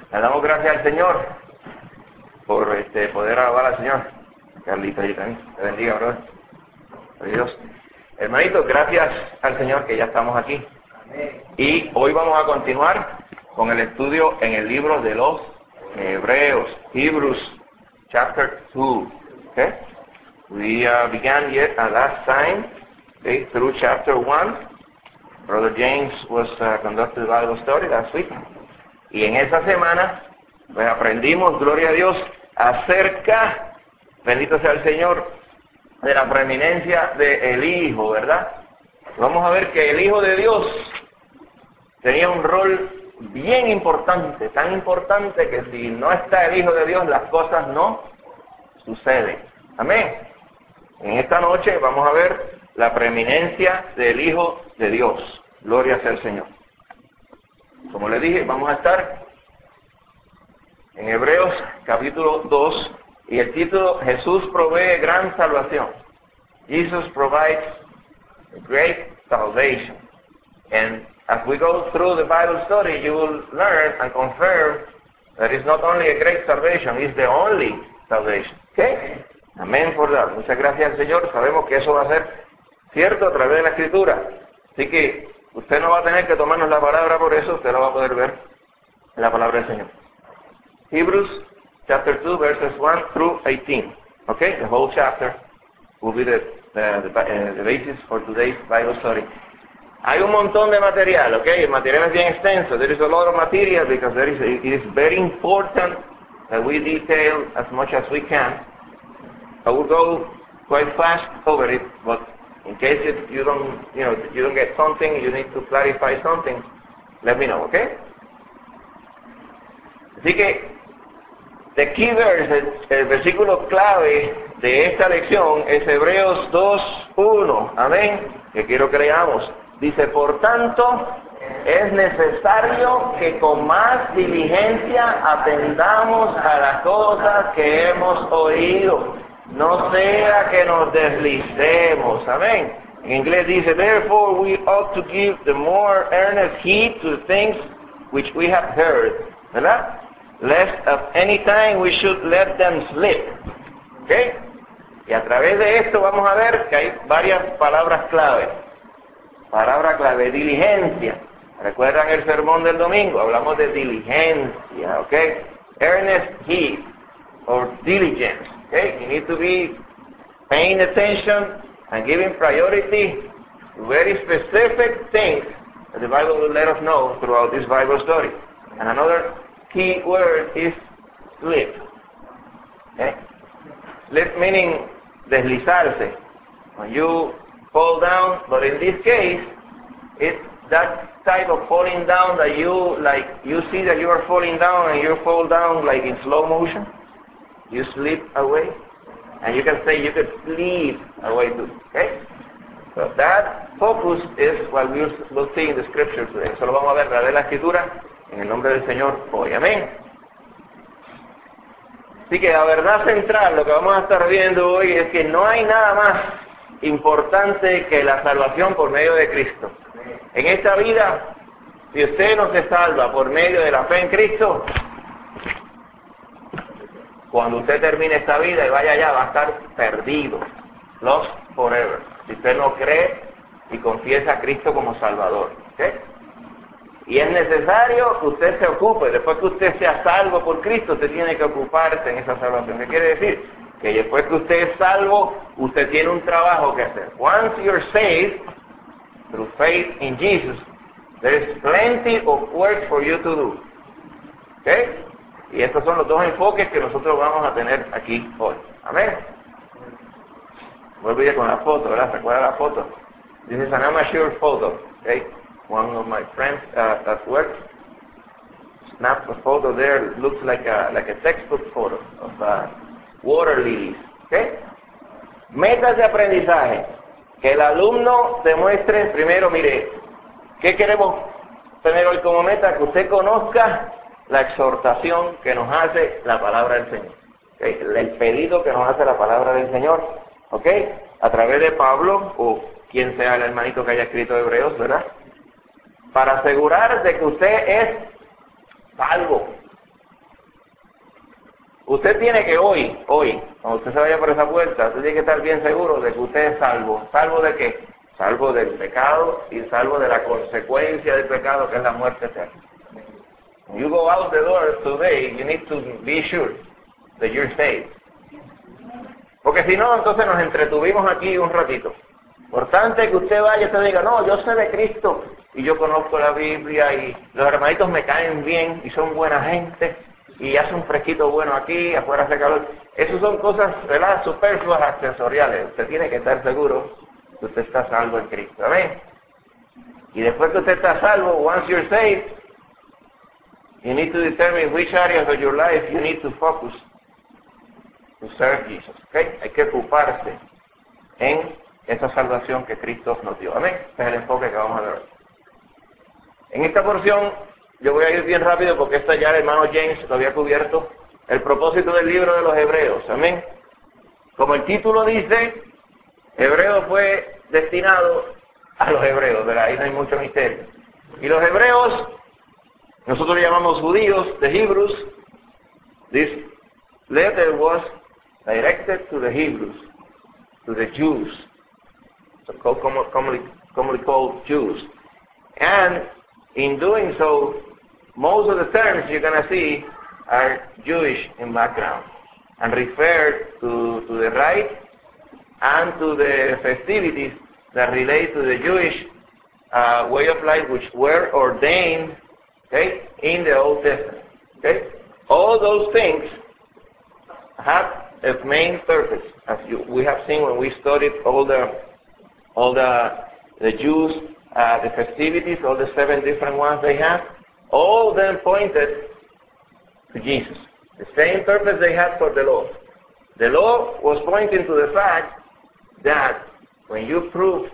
Le damos gracias al Señor por poder alabar al Señor. Carlita ahí también. Te bendiga, brother. Dios. Hermanitos, gracias al Señor que ya estamos aquí. Y hoy vamos a continuar con el estudio en el libro de los Hebreos, Hebrews, chapter 2. Okay? We began yet last time, okay, through chapter 1. Brother James was conducting the Bible study last week. Y en esa semana, pues aprendimos, gloria a Dios, acerca, bendito sea el Señor, de la preeminencia del Hijo, ¿verdad? Vamos a ver que el Hijo de Dios tenía un rol bien importante, tan importante que si no está el Hijo de Dios, las cosas no suceden. Amén. En esta noche vamos a ver la preeminencia del Hijo de Dios. Gloria sea el Señor. Como les dije, vamos a estar en Hebreos capítulo 2 y el título Jesús provee gran salvación. Jesus provides a great salvation. And as we go through the Bible study, you will learn and confirm that it's not only a great salvation, it's the only salvation. Okay? Amén por dar. Muchas gracias al Señor. Sabemos que eso va a ser cierto a través de la Escritura. Así que usted no va a tener que tomarnos la palabra por eso, usted lo va a poder ver en la palabra del Señor. Hebrews chapter 2 verses 1 through 18. Okay? The whole chapter will be the basis for today's Bible study. Hay un montón de material, okay? El material es bien extenso. There is a lot of material because it is very important that we detail as much as we can. I will go quite fast over it, but in case you don't get something, you need to clarify something, let me know, okay? Así que, the key verse, el versículo clave de esta lección es Hebreos 2:1, amén, que quiero que leamos. Dice, por tanto, es necesario que con más diligencia atendamos a las cosas que hemos oído, no sea que nos deslicemos, amén. En inglés dice, therefore we ought to give the more earnest heed to the things which we have heard, ¿verdad? Lest at any time we should let them slip. ¿Okay? Y a través de esto vamos a ver que hay varias palabras clave. Palabra clave, diligencia. ¿Recuerdan el sermón del domingo? Hablamos de diligencia, ¿ok? Earnest heed, or diligence, ¿ok? You need to be paying attention and giving priority to very specific things that the Bible will let us know throughout this Bible study. And another key word is slip. Okay? Slip meaning deslizarse. When you fall down, but in this case, it's that type of falling down that you see that you are falling down and you fall down like in slow motion. You slip away, and you can say you could slip away too. Okay? So that focus is what we will see in the scripture today. Eso lo vamos a ver a través de la escritura en el nombre del Señor hoy. Amén. Así que la verdad central, lo que vamos a estar viendo hoy es que no hay nada más importante que la salvación por medio de Cristo. En esta vida, si usted no se salva por medio de la fe en Cristo, cuando usted termine esta vida y vaya allá, va a estar perdido, lost forever. Si usted no cree y confiesa a Cristo como Salvador. ¿Okay? Y es necesario que usted se ocupe, después que usted sea salvo por Cristo, usted tiene que ocuparse en esa salvación. ¿Qué quiere decir? Que después que usted es salvo, usted tiene un trabajo que hacer. Once you're saved, through faith in Jesus, there is plenty of work for you to do. ¿Okay? Y estos son los dos enfoques que nosotros vamos a tener aquí hoy. Amén. Vuelvo ya con la foto, ¿verdad? ¿Recuerda la foto? This is an amateur photo. Okay? One of my friends at work snapped a photo there. It looks like a textbook photo of water lilies. ¿Okay? Metas de aprendizaje. Que el alumno demuestre primero, mire, ¿qué queremos tener hoy como meta? Que usted conozca la exhortación que nos hace la palabra del Señor. ¿Okay? El pedido que nos hace la palabra del Señor. ¿Ok? A través de Pablo, o quien sea el hermanito que haya escrito Hebreos, ¿verdad? Para asegurar de que usted es salvo. usted tiene que hoy, cuando usted se vaya por esa puerta, usted tiene que estar bien seguro de que usted es salvo. ¿Salvo de qué? Salvo del pecado y salvo de la consecuencia del pecado, que es la muerte eterna. When you go out the door today, you need to be sure that you're saved. Porque si no, entonces nos entretuvimos aquí un ratito. Importante que usted vaya y usted diga, no, yo sé de Cristo y yo conozco la Biblia y los hermanitos me caen bien y son buena gente y hace un fresquito bueno aquí, afuera hace calor. Esas son cosas, ¿verdad?, superfluas, accesoriales. Usted tiene que estar seguro que usted está salvo en Cristo. Amén. Y después que usted está salvo, once you're saved, you need to determine which areas of your life you need to focus to serve Jesus. ¿Okay? Hay que ocuparse en esa salvación que Cristo nos dio. Amén. Ese es el enfoque que vamos a ver hoy. En esta porción yo voy a ir bien rápido porque esta ya el hermano James lo había cubierto. El propósito del libro de los Hebreos. Amén. Como el título dice, Hebreo fue destinado a los hebreos, ¿verdad? Ahí no hay mucho misterio. Y los hebreos, nosotros le llamamos judíos, the Hebrews. This letter was directed to the Hebrews, to the Jews, so commonly called Jews. And in doing so, most of the terms you're going to see are Jewish in background and refer to the rite and to the festivities that relate to the Jewish way of life, which were ordained, okay, in the Old Testament. Okay? All those things have a main purpose, as we have seen when we studied all the Jews, the festivities, all the 7 different ones they have. All of them pointed to Jesus. The same purpose they had for the law. The law was pointing to the fact that when you proved,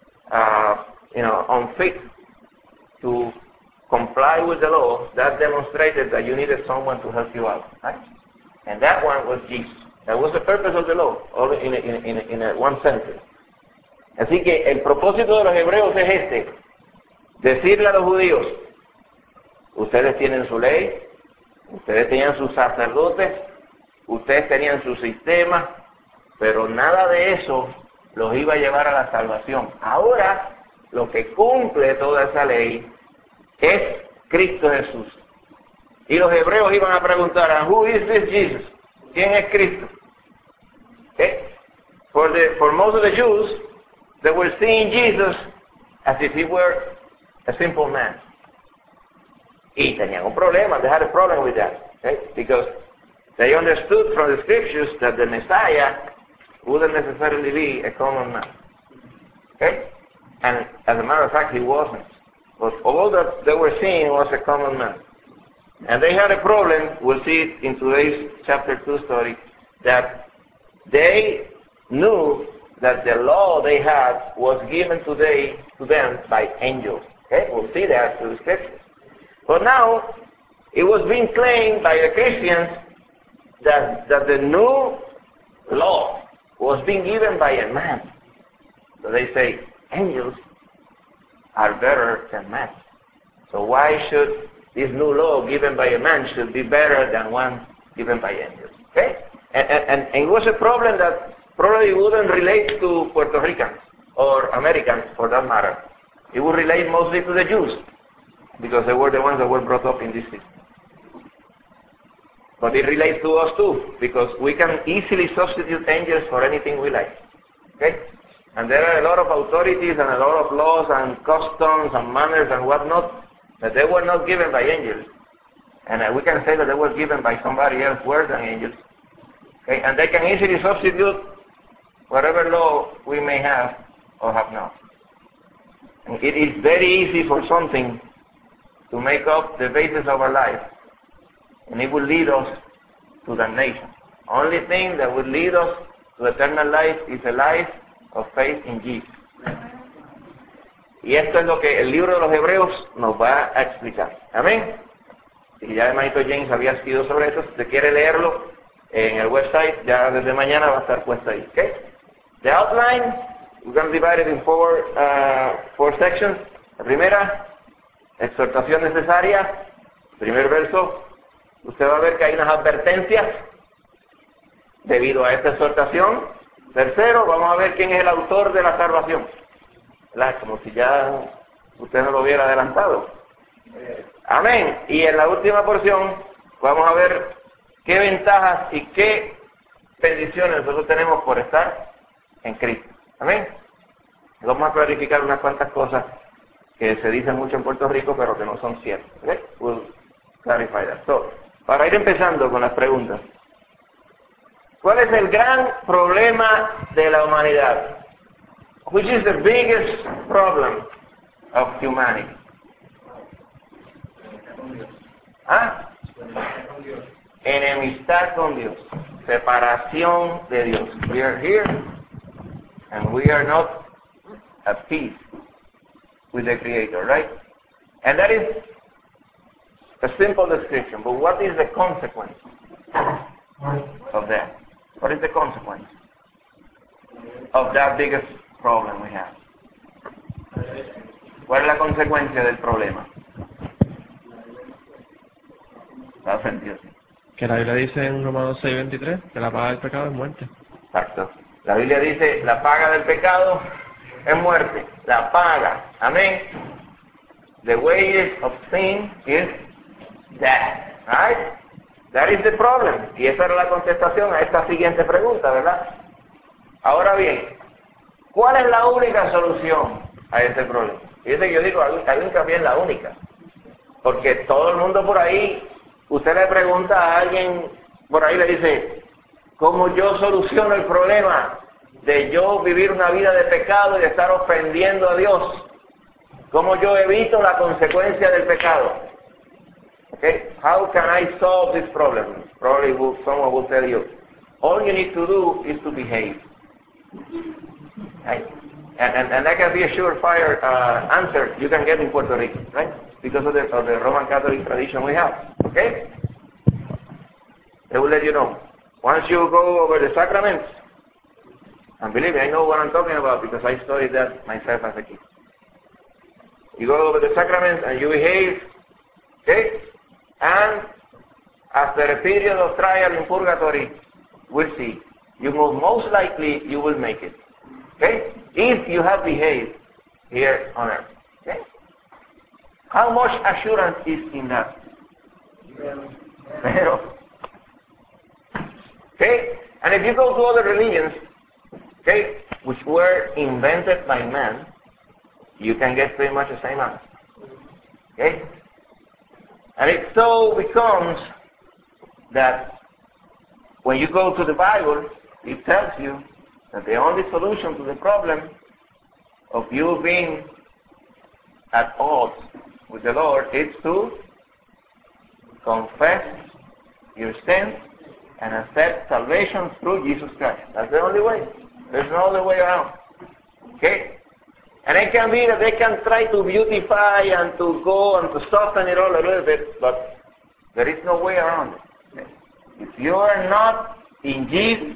unfit to comply with the law, that demonstrated that you needed someone to help you out. Right? And that one was Jesus. That was the purpose of the law, all in a one sentence. Así que el propósito de los hebreos es este: decirle a los judíos, ustedes tienen su ley, ustedes tenían sus sacerdotes, ustedes tenían su sistema, pero nada de eso los iba a llevar a la salvación. Ahora, lo que cumple toda esa ley es Cristo Jesús. Y los hebreos iban a preguntar, who is this Jesus? ¿Quién es Cristo? Okay? For most of the Jews, they were seeing Jesus as if he were a simple man. Y tenían un problema, they had a problem with that. Okay? Because they understood from the scriptures that the Messiah wouldn't necessarily be a common man. Okay? And as a matter of fact, he wasn't. But all that they were seeing was a common man. And they had a problem, we'll see it in today's chapter 2 story, that they knew that the law they had was given to them by angels. Okay? We'll see that through the scriptures. But now, it was being claimed by the Christians that the new law was being given by a man. So they say, angels are better than man. So why should this new law given by a man should be better than one given by angels? Okay? And it was a problem that probably wouldn't relate to Puerto Ricans or Americans for that matter. It would relate mostly to the Jews because they were the ones that were brought up in this system. But it relates to us too, because we can easily substitute angels for anything we like. Okay? And there are a lot of authorities and a lot of laws and customs and manners and whatnot that they were not given by angels. And we can say that they were given by somebody else worse than angels. Okay? And they can easily substitute whatever law we may have or have not. And it is very easy for something to make up the basis of our life. And it will lead us to damnation. Only thing that will lead us to eternal life is a life of faith in Jesus. Y esto es lo que el libro de los Hebreos nos va a explicar. Amén. Y ya el hermanito James había escrito sobre eso. Si usted quiere leerlo en el website, ya desde mañana va a estar puesto ahí. Okay? The outline, we're going to divide it in four sections. La primera, exhortación necesaria. Primer verso. Usted va a ver que hay unas advertencias debido a esta exhortación. Tercero, vamos a ver quién es el autor de la salvación. ¿Verdad? Como si ya usted no lo hubiera adelantado. Amén. Y en la última porción vamos a ver qué ventajas y qué bendiciones nosotros tenemos por estar en Cristo. Amén. Vamos a clarificar unas cuantas cosas que se dicen mucho en Puerto Rico, pero que no son ciertas. ¿Okay? We'll clarify that. So, para ir empezando con las preguntas. ¿Cuál es el gran problema de la humanidad? Which is the biggest problem of humanity? ¿Ah? Enemistad con Dios. Separación de Dios. We are here and we are not at peace with the Creator, right? And that is a simple description, but what is the consequence of that? What is the consequence of that biggest problem we have? ¿Cuál es la consecuencia del problema? ¿Está ofendido? Que la Biblia dice en Romanos 6:23 que la paga del pecado es muerte. Exacto. La Biblia dice, la paga del pecado es muerte. La paga. Amén. The wages of sin is death. Right? That is the problem. Y esa era la contestación a esta siguiente pregunta, ¿verdad? Ahora bien, ¿cuál es la única solución a ese problema? Fíjate que yo digo, hay un también la única. Porque todo el mundo por ahí, usted le pregunta a alguien por ahí, le dice, ¿cómo yo soluciono el problema de yo vivir una vida de pecado y de estar ofendiendo a Dios? ¿Cómo yo evito la consecuencia del pecado? Okay? How can I solve this problem? Probably someone will tell you, all you need to do is to behave. Right? And that can be a surefire answer you can get in Puerto Rico, right? Because of the Roman Catholic tradition we have. Okay? They will let you know. Once you go over the sacraments, and believe me, I know what I'm talking about because I studied that myself as a kid. You go over the sacraments and you behave, okay? And after a period of trial in purgatory, we'll see. You will most likely you will make it. Okay? If you have behaved here on earth. Okay? How much assurance is in that? Zero. Okay? And if you go to other religions, okay, which were invented by man, you can get pretty much the same answer. Okay? And it so becomes that when you go to the Bible, it tells you that the only solution to the problem of you being at odds with the Lord is to confess your sins and accept salvation through Jesus Christ. That's the only way. There's no other way around. Okay? And it can be that they can try to beautify and to go and to soften it all a little bit, but there is no way around it. Okay? If you are not in Jesus,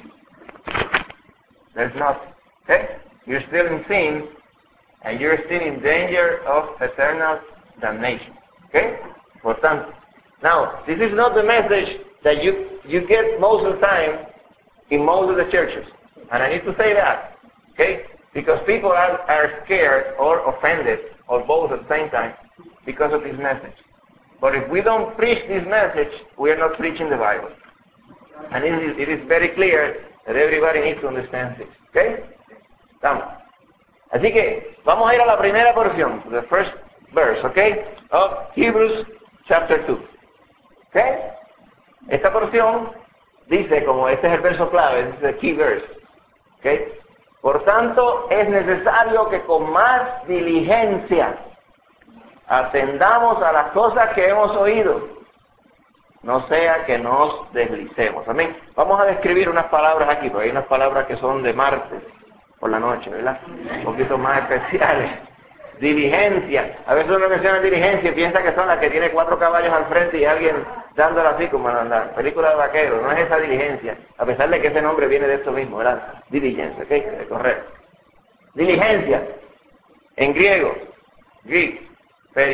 there's nothing. Okay? You're still in sin, and you're still in danger of eternal damnation. Okay? Por tanto. Now, this is not the message that you get most of the time in most of the churches. And I need to say that. Okay? Because people are scared or offended, or both at the same time, because of this message. But if we don't preach this message, we are not preaching the Bible. And it is very clear that everybody needs to understand this. Okay? Vamos. Así que vamos a ir a la primera porción, the first verse, okay, of Hebrews chapter 2. Okay? Esta porción dice, como este es el verso clave, this is the key verse. Okay? Por tanto, es necesario que con más diligencia atendamos a las cosas que hemos oído, no sea que nos deslicemos. Amén. Vamos a describir unas palabras aquí, porque hay unas palabras que son de martes por la noche, ¿verdad? Un poquito más especiales. Diligencia. A veces uno menciona diligencia y piensa que son las que tiene 4 caballos al frente y alguien dándola así como en la película de vaquero. No es esa diligencia, a pesar de que ese nombre viene de esto mismo, ¿verdad? Diligencia, ¿ok? De correr. Diligencia. En griego, Greek,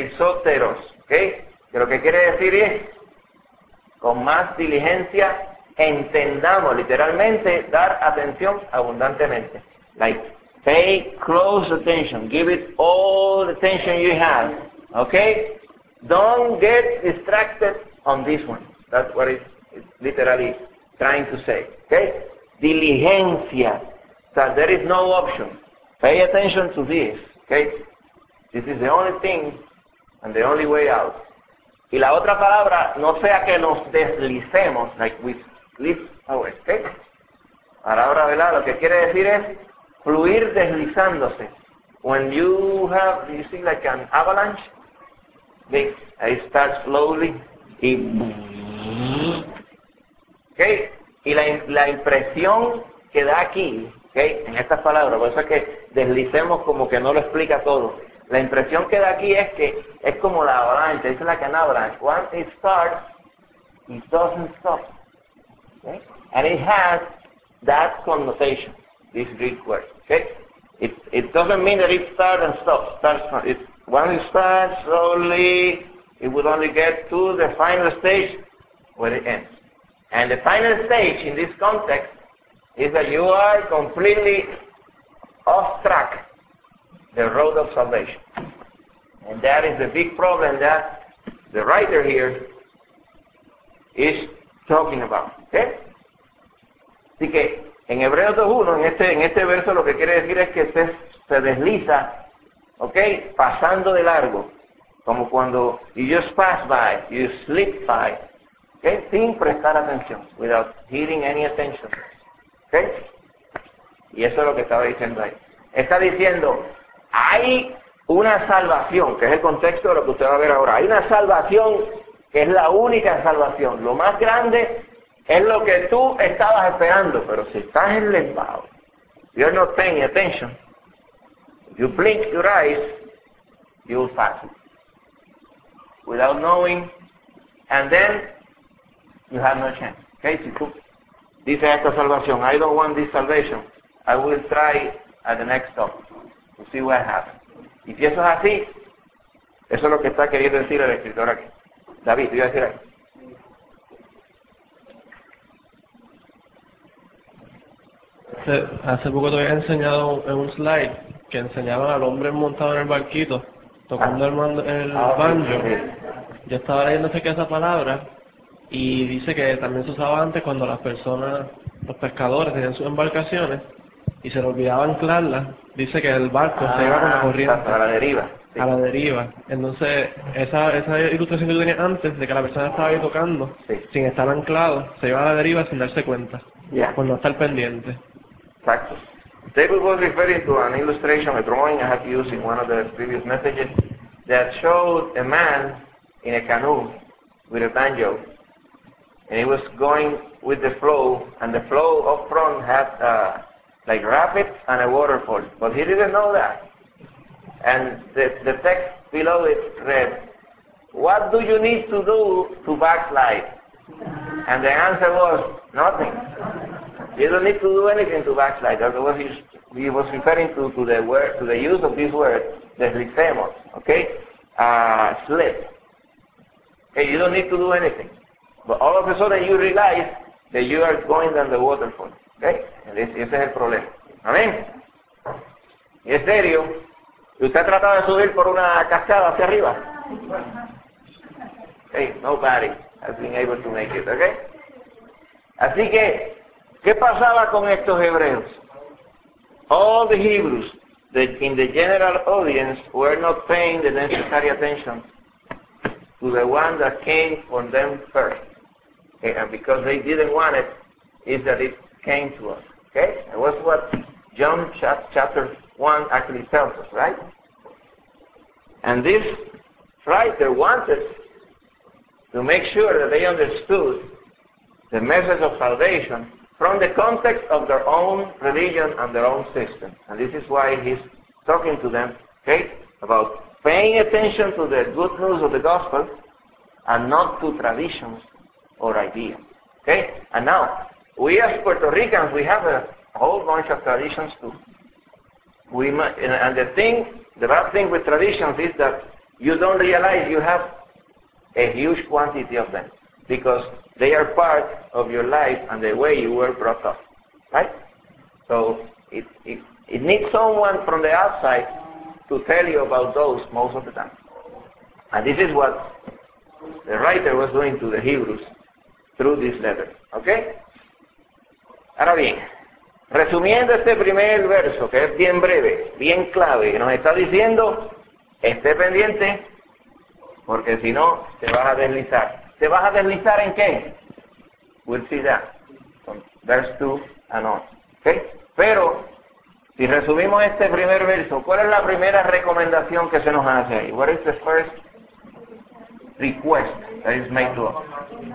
perisóteros, ¿ok? Que lo que quiere decir es con más diligencia entendamos, literalmente, dar atención abundantemente. Like, pay close attention. Give it all the attention you have. Okay? Don't get distracted on this one. That's what it's literally trying to say. Okay? Diligencia. So there is no option. Pay attention to this. Okay? This is the only thing and the only way out. Y la otra palabra, no sea que nos deslicemos, like we slip away. Okay? Palabra, ¿verdad? Lo que quiere decir es fluir deslizándose. When you see like an avalanche, it starts slowly y okay, y la impresión que da aquí, okay, en estas palabras, por eso es que deslicemos como que no lo explica todo. La impresión que da aquí es que es como la avalancha, es like an avalanche. Once it starts, it doesn't stop. Okay? And it has that connotation, this Greek word. Okay? It doesn't mean that it starts and stops. Once it starts slowly, it will only get to the final stage where it ends. And the final stage in this context is that you are completely off track the road of salvation. And that is the big problem that the writer here is talking about. Okay? Así que en Hebreos 2.1, en este verso lo que quiere decir es que se desliza, okay, pasando de largo, como cuando you just pass by, you slip by, okay, sin prestar atención, without heeding any attention. Okay? Y eso es lo que estaba diciendo ahí. Está diciendo, hay una salvación, que es el contexto de lo que usted va a ver ahora. Hay una salvación que es la única salvación. Lo más grande es lo que tú estabas esperando, pero si estás enlevado, you're not paying attention, you blink your eyes, you'll pass it without knowing, and then you have no chance. Okay? Si tú dices esta salvación, I don't want this salvation, I will try at the next stop to see what happens. Y si eso es así, eso es lo que está queriendo decir el escritor aquí. David, ¿te iba a decir algo? Hace poco te había enseñado en un slide que enseñaban al hombre montado en el barquito tocando el banjo. Yo estaba leyendo esa palabra y dice que también se usaba antes cuando las personas, los pescadores tenían sus embarcaciones y se les olvidaba anclarlas. Dice que el barco se iba con la corriente. A la deriva. Sí. A la deriva. Entonces, esa ilustración que tú tenías antes, de que la persona estaba ahí tocando, sí, sin estar anclado, se iba a la deriva sin darse cuenta, por no estar pendiente. Exacto. David was referring to an illustration, a drawing I had used in one of the previous messages, that showed a man in a canoe with a banjo, and he was going with the flow, and the flow up front had like rapids and a waterfall, but he didn't know that. And the text below it read, "What do you need to do to backslide?" And the answer was, nothing. You don't need to do anything to backslide. That was he was referring to the word, to the use of this word, deslicemos, okay? Slip. Okay, you don't need to do anything. But all of a sudden you realize that you are going down the waterfall. Okay? Ese es el problema. Amén. Y es serio. ¿Usted ha tratado de subir por una cascada hacia arriba? Hey, nobody has been able to make it, okay? Así que, ¿qué pasaba con estos hebreos? All the Hebrews in the general audience were not paying the necessary attention to the one that came from them first. Okay? And because they didn't want it, is that it came to us. Okay? And that's what John chapter 1 actually tells us, right? And this writer wanted to make sure that they understood the message of salvation from the context of their own religion and their own system. And this is why he's talking to them, okay, about paying attention to the good news of the gospel and not to traditions or ideas. Okay? And now, we as Puerto Ricans, we have a whole bunch of traditions too. And the bad thing with traditions is that you don't realize you have a huge quantity of them. because they are part of your life and the way you were brought up, right? So it needs someone from the outside to tell you about those most of the time. And this is what the writer was doing to the Hebrews through this letter, ¿ok? Ahora bien, resumiendo este primer verso, que es bien breve, bien clave, que nos está diciendo, esté pendiente, porque si no, te vas a deslizar. ¿Te vas a deslizar en qué? We'll see that, from verse 2 and on, ¿ok? Pero, si resumimos este primer verso, ¿cuál es la primera recomendación que se nos hace ahí? What is the first request that is made to us?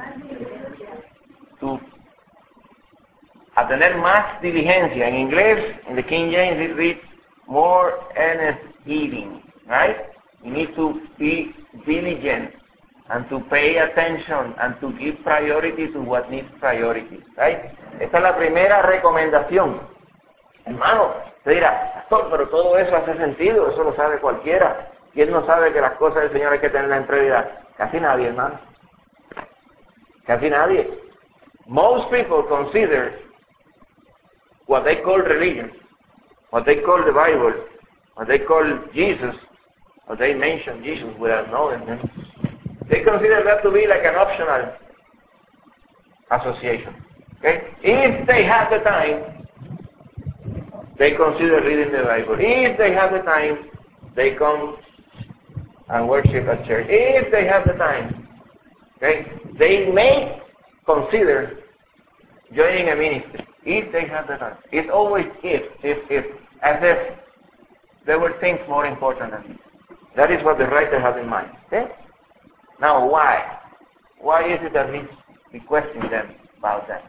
A tener más diligencia. En inglés, in the King James, it reads more earnest heeding, right? You need to be diligent and to pay attention and to give priority to what needs priority, right? Esta es la primera recomendación. Hermano, te dirá, pastor, pero todo eso hace sentido, eso lo sabe cualquiera. ¿Quién no sabe que las cosas del Señor hay que tenerlas en prioridad? Casi nadie, hermano. Casi nadie. Most people consider what they call religion, what they call the Bible, what they call Jesus, or they mention Jesus without knowing him. They consider that to be like an optional association. Okay? If they have the time, they consider reading the Bible. If they have the time, they come and worship at church. If they have the time, okay, they may consider joining a ministry. If they have the time. It's always if, as if there were things more important than this. That is what the writer has in mind. Okay? Now, why? Why is it that he's requesting them about that?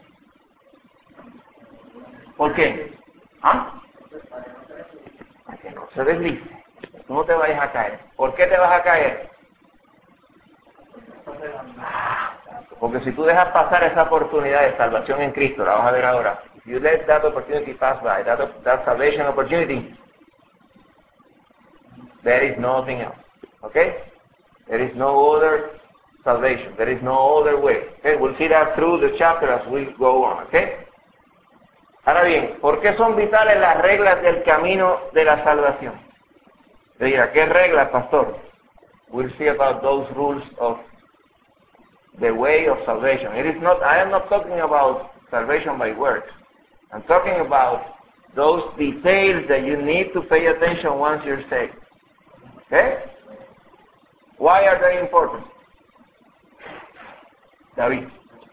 ¿Por qué? ¿Ah? Para que no se deslice. Tú no te vayas a caer. ¿Por qué te vas a caer? Porque si tú dejas pasar esa oportunidad de salvación en Cristo, la vas a ver ahora. If you let that opportunity pass by, that salvation opportunity, there is nothing else. Okay? There is no other salvation. There is no other way. Okay? We'll see that through the chapter as we go on. Okay? Ahora bien, ¿por qué son vitales las reglas del camino de la salvación? Te dirá, ¿qué reglas, pastor? We'll see about those rules of the way of salvation. I am not talking about salvation by works. I'm talking about those details that you need to pay attention once you're saved. Okay? Why are they important? David.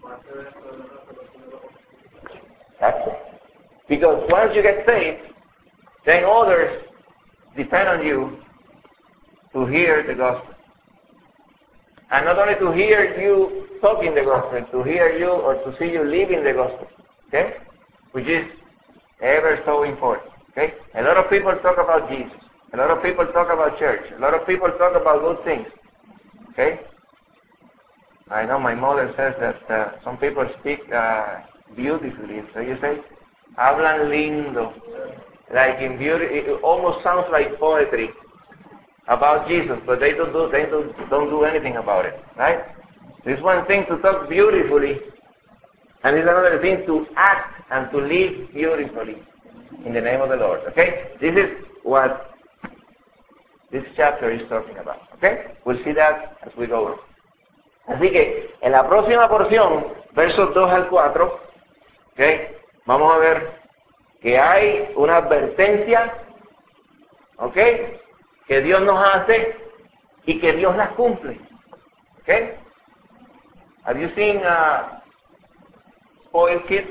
That's it. Because once you get saved, then others depend on you to hear the gospel. And not only to hear you talking the gospel, to hear you or to see you living the gospel. Okay? Which is ever so important. Okay? A lot of people talk about Jesus. A lot of people talk about church. A lot of people talk about good things. Okay? I know my mother says that some people speak beautifully. So you say, hablan lindo. Like in beauty, it almost sounds like poetry about Jesus, but they don't do anything about it, right? It's one thing to talk beautifully, and it's another thing to act and to live beautifully in the name of the Lord. Okay? This is what this chapter is talking about. Okay? We'll see that as we go on. Así que en la próxima porción, versos 2 al 4, okay, vamos a ver que hay una advertencia, okay, que Dios nos hace y que Dios las cumple. Okay? Have you seen spoiled kids?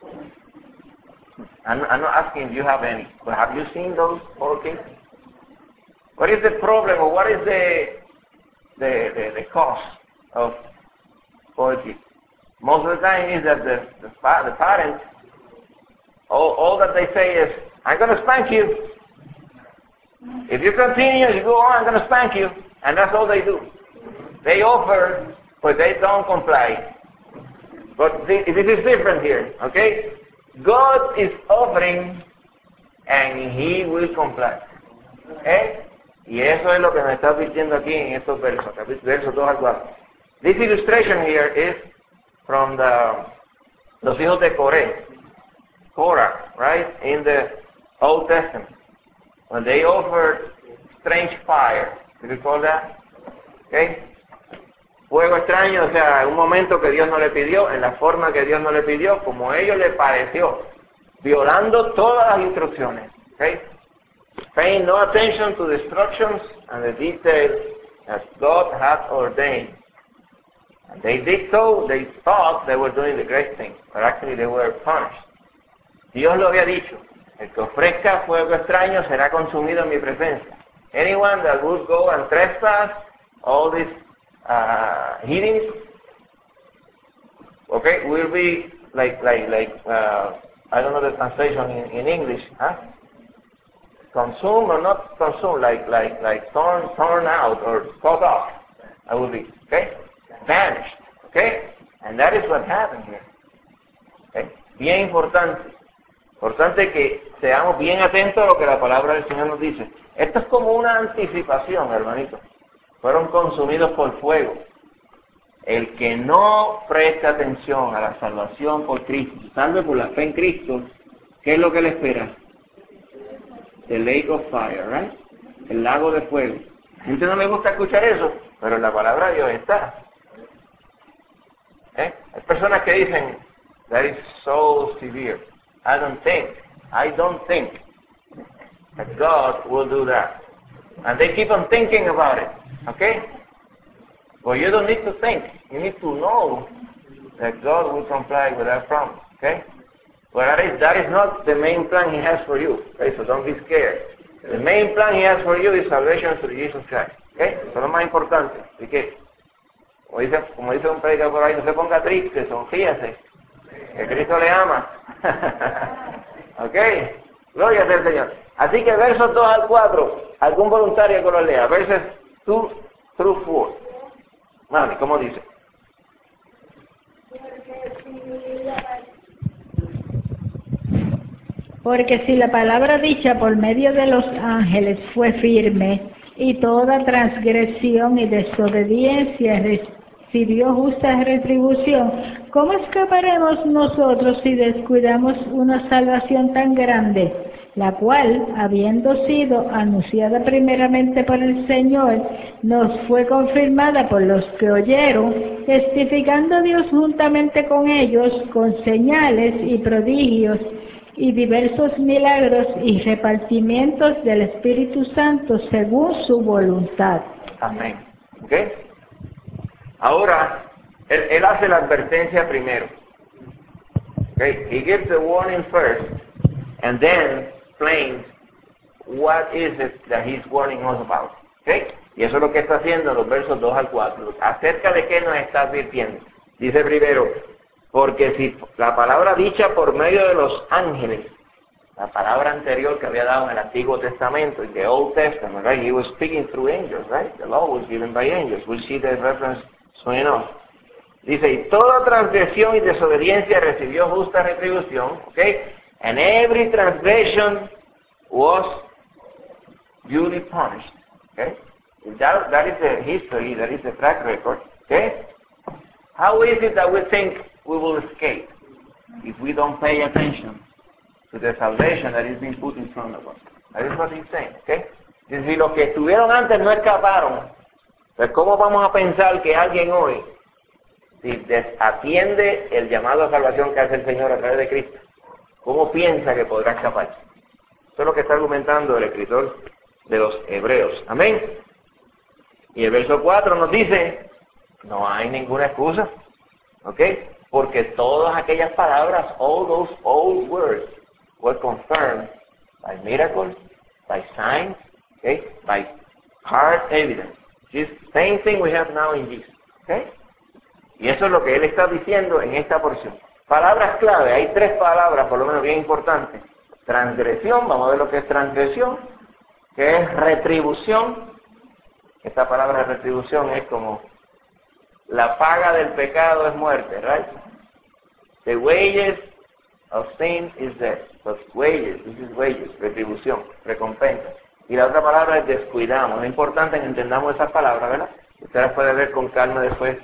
I'm not asking if you have any, but have you seen those spoiled kids? What is the problem, or what is the cause of spoiled kids? Most of the time is that the parents, all that they say is, I'm going to spank you. If you continue, you go on, I'm going to spank you. And that's all they do. They offer, but they don't comply. But this is different here, okay? God is offering, and He will comply. ¿Eh? Y eso es lo que me está diciendo aquí en estos versos, versos 2 al 4. This illustration here is from los hijos de Korah, right, in the Old Testament, when they offered strange fire. Do you recall that? Okay. Fuego extraño, o sea, un momento que Dios no le pidió, en la forma que Dios no le pidió, como a ellos les pareció, violando todas las instrucciones. Okay. Paying no attention to the instructions and the details as God had ordained. And they did so, they thought they were doing the great thing, but actually they were punished. Dios lo había dicho, el que ofrezca fuego extraño será consumido en mi presencia. Anyone that would go and trespass all these heatings, okay, will be like I don't know the translation in English, huh? Consumed or not consumed, like torn out or cut off. That would be, okay? Vanished, okay? And that is what happened here. Okay? Bien importante que seamos bien atentos a lo que la palabra del Señor nos dice. Esto es como una anticipación, hermanito. Fueron consumidos por fuego. El que no presta atención a la salvación por Cristo, salve por la fe en Cristo, ¿qué es lo que le espera? The lake of fire, right? El lago de fuego. A la gente no le gusta escuchar eso, pero en la palabra de Dios está. Hay personas que dicen, that is so severe. I don't think that God will do that. And they keep on thinking about it, okay? Well, you don't need to think. You need to know that God will comply with that promise, okay? But that is not the main plan He has for you, okay? So don't be scared. The main plan He has for you is salvation through Jesus Christ, okay? Eso es lo más importante. Así que, como dice un predicador por ahí, no se ponga triste, sonríase, que Cristo le ama. Ok, gloria sea al Señor. Así que versos 2 al 4, algún voluntario que lo lea, versos 2 through 4. Mami, ¿cómo dice? Porque si la palabra dicha por medio de los ángeles fue firme, y toda transgresión y desobediencia recibió justa retribución, ¿cómo escaparemos nosotros si descuidamos una salvación tan grande, la cual, habiendo sido anunciada primeramente por el Señor, nos fue confirmada por los que oyeron, testificando Dios juntamente con ellos, con señales y prodigios, y diversos milagros y repartimientos del Espíritu Santo según su voluntad? Amén. ¿Ok? Ahora, él hace la advertencia primero. Okay? He gives the warning first, and then explains what is it that he's warning us about. Okay? Y eso es lo que está haciendo en los versos 2 al 4. Acerca de qué nos está advirtiendo. Dice primero, porque si la palabra dicha por medio de los ángeles, la palabra anterior que había dado en el Antiguo Testamento, in the Old Testament, right? He was speaking through angels, right? The law was given by angels. We'll see the reference soon enough. Dice, y toda transgresión y desobediencia recibió justa retribución, okay? And every transgression was duly punished, okay? That is the history, that is the track record, okay? How is it that we think we will escape if we don't pay attention to the salvation that is being put in front of us? That is what he's saying, okay? Si los que estuvieron antes no escaparon, pues ¿cómo vamos a pensar que alguien hoy, si desatiende el llamado a salvación que hace el Señor a través de Cristo, cómo piensa que podrá escapar? Eso es lo que está argumentando el escritor de los Hebreos. Amén. Y el verso 4 nos dice, no hay ninguna excusa, ¿ok? Porque todas aquellas palabras, all those old words, were confirmed by miracles, by signs, okay, by hard evidence. This same thing we have now in Jesus, okay? Y eso es lo que él está diciendo en esta porción. Palabras clave, hay 3 palabras por lo menos bien importantes. Transgresión, vamos a ver lo que es transgresión, que es retribución. Esta palabra retribución es como la paga del pecado es muerte, right? The wages of sin is death. But wages, this is wages, retribución, recompensa. Y la otra palabra es descuidamos. Es importante que entendamos esas palabras, ¿verdad? Usted las puede ver con calma después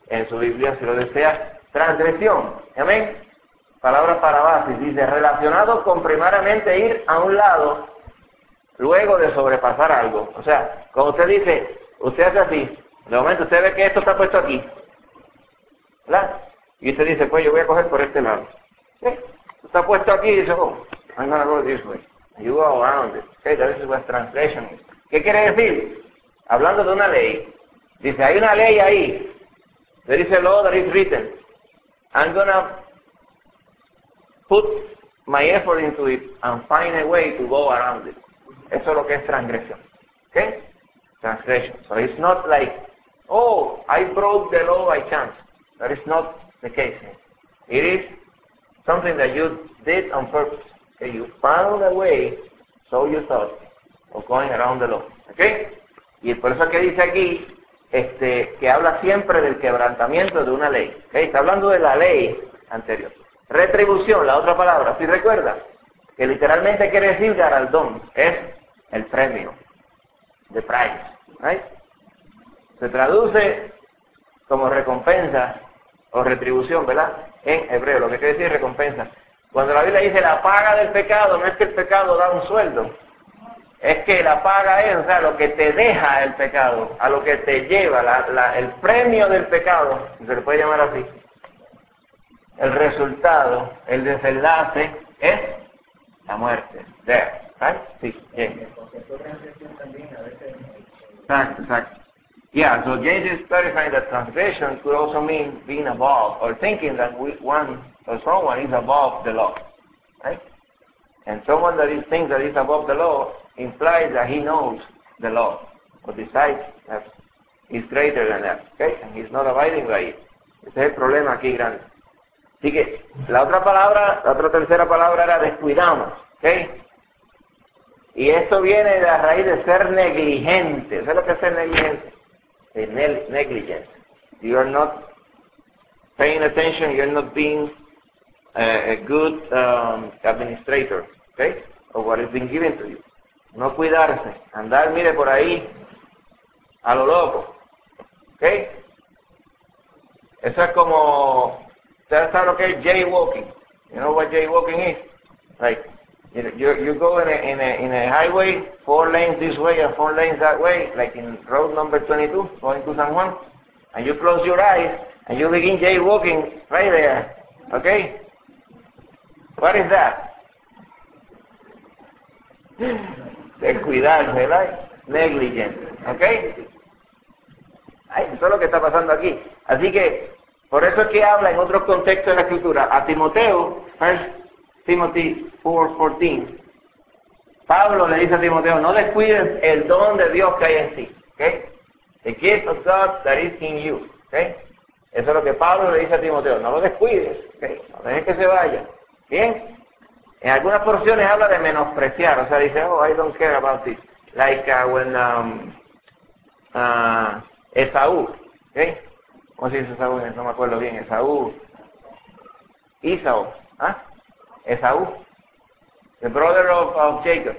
en su Biblia, si lo desea, transgresión. Amén. Palabra para base, dice, relacionado con primariamente ir a un lado luego de sobrepasar algo. O sea, cuando usted dice, usted hace así, de momento usted ve que esto está puesto aquí, ¿verdad? Y usted dice, pues yo voy a coger por este lado. ¿Sí? Está puesto aquí y dice, oh, I'm going to go this way. You go around it. Okay, that is what translation is. ¿Qué quiere decir? Hablando de una ley. Dice, hay una ley ahí. There is a law that is written. I'm going to put my effort into it and find a way to go around it. Eso es lo que es transgresión. Okay? Transgression. So it's not like, oh, I broke the law by chance. That is not the case. It is something that you did on purpose. Okay? You found a way, so you thought, of going around the law. Okay? Y por eso es que dice aquí, que habla siempre del quebrantamiento de una ley. Okay? Está hablando de la ley anterior. Retribución, la otra palabra, si recuerda, que literalmente quiere decir galardón, es el premio, the price. Right? Se traduce como recompensa o retribución, ¿verdad? En hebreo, lo que quiere decir recompensa. Cuando la Biblia dice la paga del pecado, no es que el pecado da un sueldo, es que la paga es, o sea, lo que te deja el pecado, a lo que te lleva, el premio del pecado, se le puede llamar así. El resultado, el desenlace es la muerte. Death, right? Sí, bien. Exacto, exacto. Yeah, so James is clarifying that transgression could also mean being above or thinking that one or someone is above the law, right? And someone that thinks that is above the law implies that he knows the law or decides that he's greater than that, okay? And he's not abiding by it. Ese es el problema aquí grande. Así que la otra tercera palabra era descuidamos, okay? Y esto viene de la raíz de ser negligente. ¿Sabes lo que es ser negligente? Negligence. You are not paying attention, you are not being a good administrator, okay, of what is being given to you. No cuidarse, andar, mire, por ahí a lo loco, okay. Eso es como, ¿ustedes saben lo que es jaywalking? You know what jaywalking is? Like, you go in a highway, 4 lanes this way and 4 lanes that way, like in road number 22, going to San Juan, and you close your eyes and you begin jaywalking right there, okay? What is that? Descuidarse, right? Negligence, okay? Ay, eso es lo que está pasando aquí. Así que, por eso es que habla en otros contextos de la Escritura. A Timoteo, 1 Timothy 4:14, Pablo le dice a Timoteo, no descuides el don de Dios que hay en ti, okay? The gift of God that is in you, okay? Eso es lo que Pablo le dice a Timoteo, no lo descuides, okay? No dejes que se vaya, ¿bien? En algunas porciones habla de menospreciar, o sea, dice, oh, I don't care about this, like when Esaú, okay? ¿Cómo se dice Esaú? No me acuerdo bien, Esaú, ¿ah? Esaú, the brother of Jacob.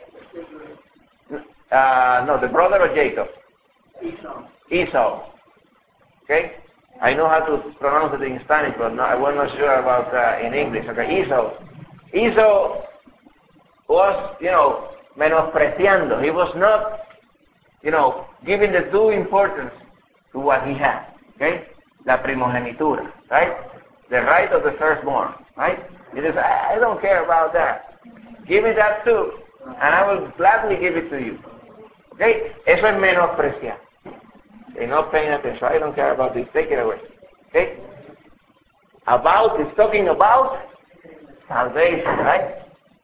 No, the brother of Jacob. Esau. Okay? I know how to pronounce it in Spanish, but I was not sure about in English. Okay, Esau. Esau was, menospreciando. He was not, giving the due importance to what he had. Okay? La primogenitura, right? The right of the firstborn, right? He says, I don't care about that. Give me that too, and I will gladly give it to you. Okay? Eso es menospreciar. They're not paying attention. I don't care about this. Take it away. Okay? About is talking about salvation, right?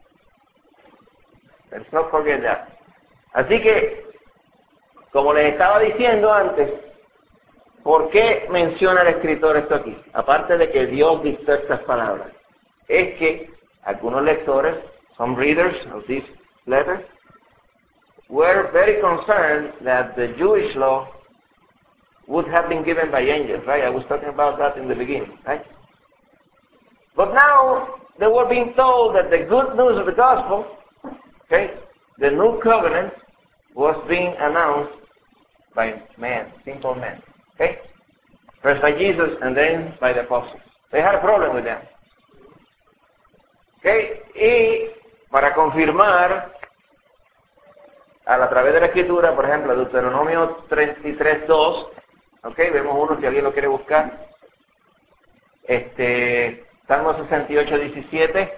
Let's not forget that. Así que, como les estaba diciendo antes, ¿por qué menciona el escritor esto aquí? Aparte de que Dios dictó estas palabras. Es que algunos lectores, some readers of this letter, were very concerned that the Jewish law would have been given by angels, right? I was talking about that in the beginning, right? But now they were being told that the good news of the gospel, okay, the new covenant was being announced by men, simple men, okay? 1 First by Jesus and then by the apostles. They had a problem with them. Okay? Y para confirmar, a través de la Escritura, por ejemplo, Deuteronomio 33:2, okay, vemos uno si alguien lo quiere buscar. Salmo 68:17,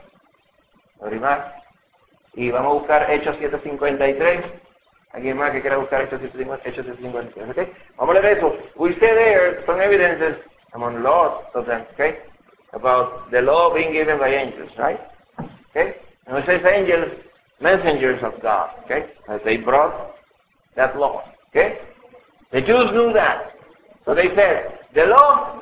y vamos a buscar Hechos 7:53. ¿Alguien más que quiera buscar Hechos 7:53? Okay? Vamos a leer eso. We say there some evidences among lots of them, okay, about the law being given by angels, right? Okay? And it says angels, messengers of God, okay? As they brought that law, okay? The Jews knew that. So they said, the law,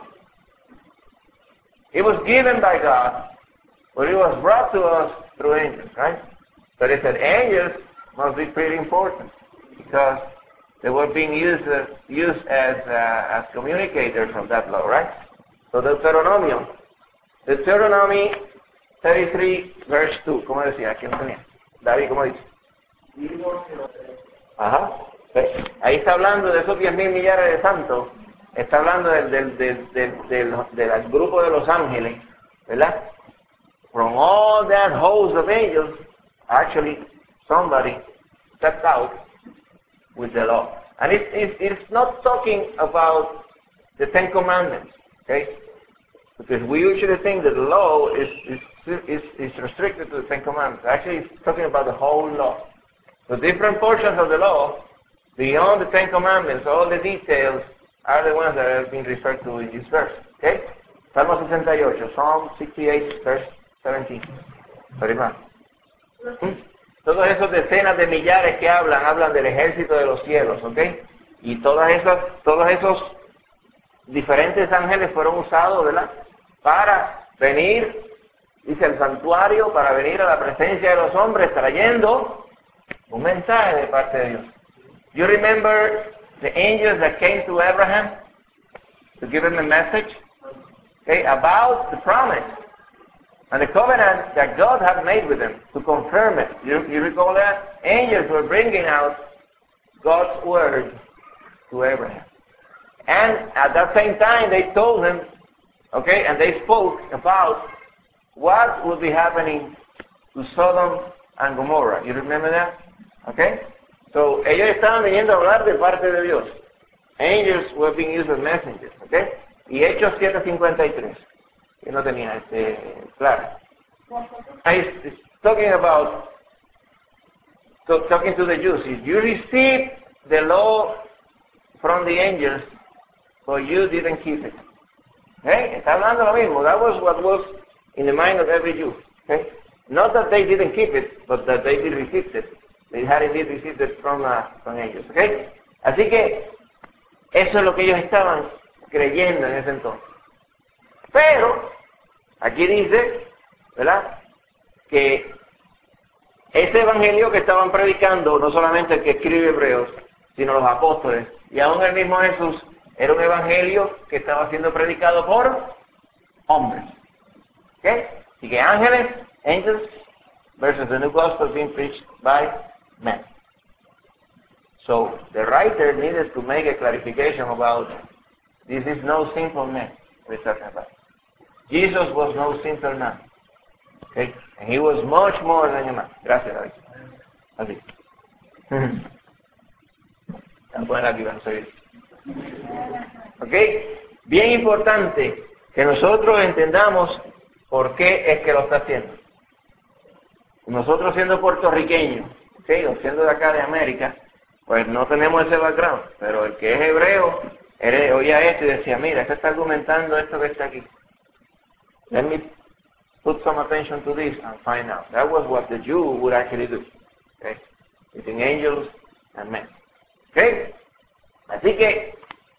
it was given by God, but it was brought to us through angels, right? So they said angels must be pretty important because they were being used as communicators of that law, right? So Deuteronomy 33, verse 2, ¿cómo decía? ¿Quién tenía? David, ¿cómo dice? Ajá. ¿Sí? Ahí está hablando de esos 10,000 millares de santos, está hablando del grupo de los ángeles, ¿verdad? From all that host of angels, actually somebody stepped out with the law. And it's not talking about the Ten Commandments, okay? Because we usually think that the law is restricted to the Ten Commandments. Actually, it's talking about the whole law. The different portions of the law, beyond the Ten Commandments, all the details are the ones that are being referred to in this verse, okay? Salmo 68, Psalm 68, verse 17. Sorry, man. Todos esos decenas de millares que hablan del ejército de los cielos, ¿ok? Y todos esos diferentes ángeles fueron usados, ¿verdad? Para venir, dice el santuario, para venir a la presencia de los hombres trayendo un mensaje de parte de Dios. You remember the angels that came to Abraham to give him a message, okay, about the promise and the covenant that God had made with them to confirm it. You recall that? Angels were bringing out God's word to Abraham. And at that same time, they told him, okay, and they spoke about what would be happening to Sodom and Gomorrah. You remember that? Okay? So, ellos estaban viniendo a hablar de parte de Dios. Angels were being used as messengers, okay? Y Hechos 7:53. Que no tenía claro. It's talking about talking to the Jews. If you received the law from the angels, but you didn't keep it. Okay? Está hablando lo mismo. That was what was in the mind of every Jew. Okay? Not that they didn't keep it, but that they did receive it. They had indeed received it from angels. Okay? Así que eso es lo que ellos estaban creyendo en ese entonces. Pero, aquí dice, ¿verdad?, que ese evangelio que estaban predicando, no solamente el que escribe Hebreos, sino los apóstoles, y aún el mismo Jesús, era un evangelio que estaba siendo predicado por hombres. ¿Ok? Así que ángeles, angels, versus the new gospel being preached by men. So, the writer needed to make a clarification about this is no simple man we're talking about. Jesus was no simple man. Okay? And he was much more than a man. Gracias, David. Así. Bueno, aquí vamos a seguir. Ok, bien importante que nosotros entendamos por qué es que lo está haciendo. Nosotros siendo puertorriqueños, okay, o siendo de acá de América, pues no tenemos ese background, pero el que es hebreo, oía esto y decía, mira, este está argumentando esto que está aquí. Let me put some attention to this and find out. That was what the Jew would actually do. Okay? Between angels and men. Okay? Así que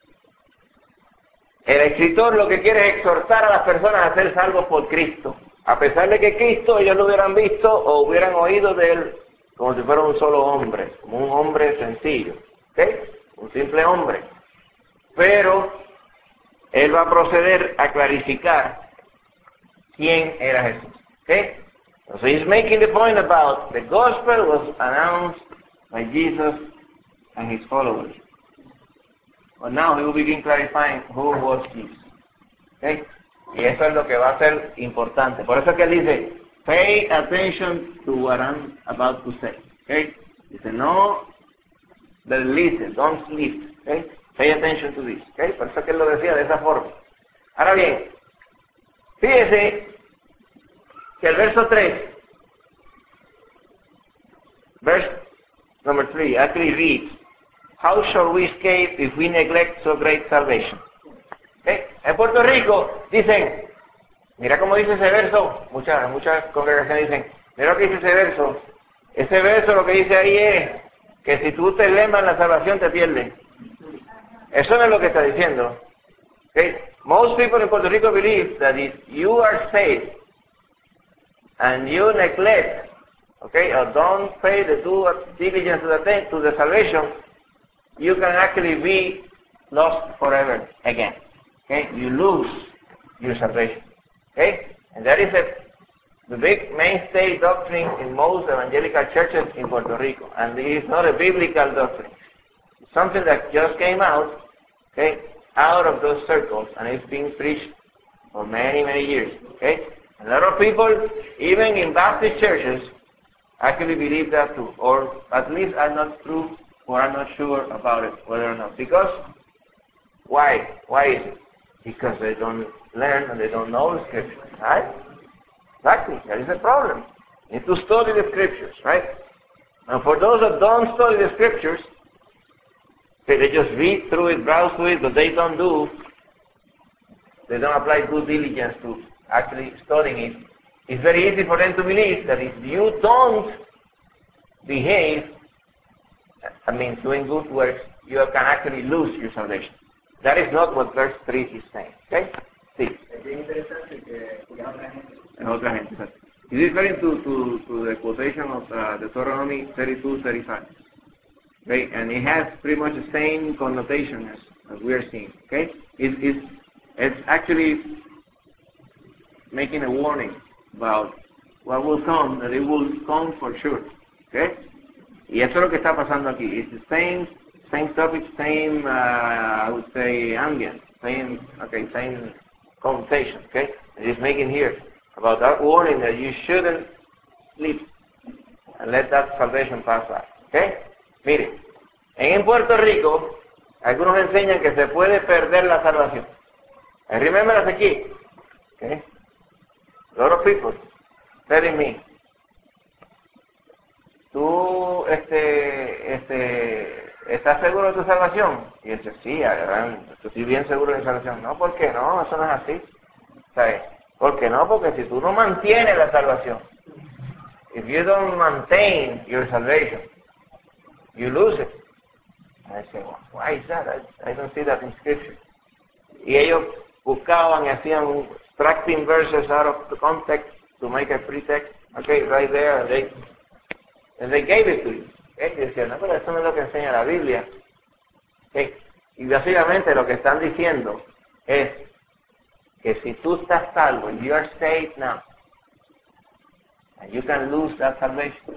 el escritor lo que quiere es exhortar a las personas a ser salvos por Cristo. A pesar de que Cristo ellos lo hubieran visto o hubieran oído de él como si fuera un solo hombre, como un hombre sencillo. ¿Okay? Un simple hombre. Pero él va a proceder a clarificar quién era Jesús. ¿Okay? So he's making the point about the gospel was announced by Jesus and his followers. But now he will begin clarifying who was Jesus. Okay? Y eso es lo que va a ser importante. Por eso es que él dice, pay attention to what I'm about to say. Okay? Dice, no, listen, don't sleep. Okay? Pay attention to this. Okay? Por eso es que él lo decía de esa forma. Ahora bien, fíjese que el verso 3, verse number 3, actually reads, how shall we escape if we neglect so great salvation? ¿Okay? En Puerto Rico dicen, mira cómo dice ese verso, muchas congregaciones dicen, mira lo que dice ese verso lo que dice ahí es que si tú te lemas la salvación te pierdes. Eso no es lo que está diciendo. Okay? Most people in Puerto Rico believe that if you are saved and you neglect, okay, or don't pay the due diligence to the salvation, you can actually be lost forever again. Okay, you lose your salvation. Okay, and that is the big mainstay doctrine in most evangelical churches in Puerto Rico, and it is not a biblical doctrine. It's something that just came out, okay, out of those circles, and it's being preached for many, many years. Okay, a lot of people, even in Baptist churches, actually believe that too, or at least are not true, or are not sure about it, whether or not. Because why? Why is it? Because they don't learn and they don't know the scriptures, right? Exactly, that is the problem. You need to study the scriptures, right? And for those that don't study the scriptures, okay, they just read through it, browse through it, but they don't apply due diligence to actually studying it. It's very easy for them to believe that if you don't behave, I mean doing good works, you can actually lose your salvation. That is not what verse 3 is saying. Okay? Sí. Es interesante que es otra gente. It is referring to the quotation of Deuteronomy 32:35. Okay? And it has pretty much the same connotation as we are seeing. Okay? It's actually making a warning about what will come, that it will come for sure. Okay? Y eso es lo que está pasando aquí. It's the same topic, same, I would say, ambient, same connotation, okay? It is making here about that warning that you shouldn't sleep and let that salvation pass by, okay? Mire, en Puerto Rico, algunos enseñan que se puede perder la salvación. And remember as a kid, okay? A lot of people telling me, tú, ¿estás seguro de tu salvación? Y yo decía, sí, estoy bien seguro de mi salvación. No, ¿por qué no? Eso no es así. ¿Sabes? ¿Por qué no? Porque si tú no mantienes la salvación, if you don't maintain your salvation, you lose it. And I say, well, why is that? I don't see that in Scripture. Y ellos buscaban y hacían extracting verses out of the context to make a pretext. Okay, right there, and they gave it to you. Y decían, no, pero eso no es lo que enseña la Biblia. Y básicamente lo que están diciendo es que si tú estás salvo, you are saved now, and you can lose that salvation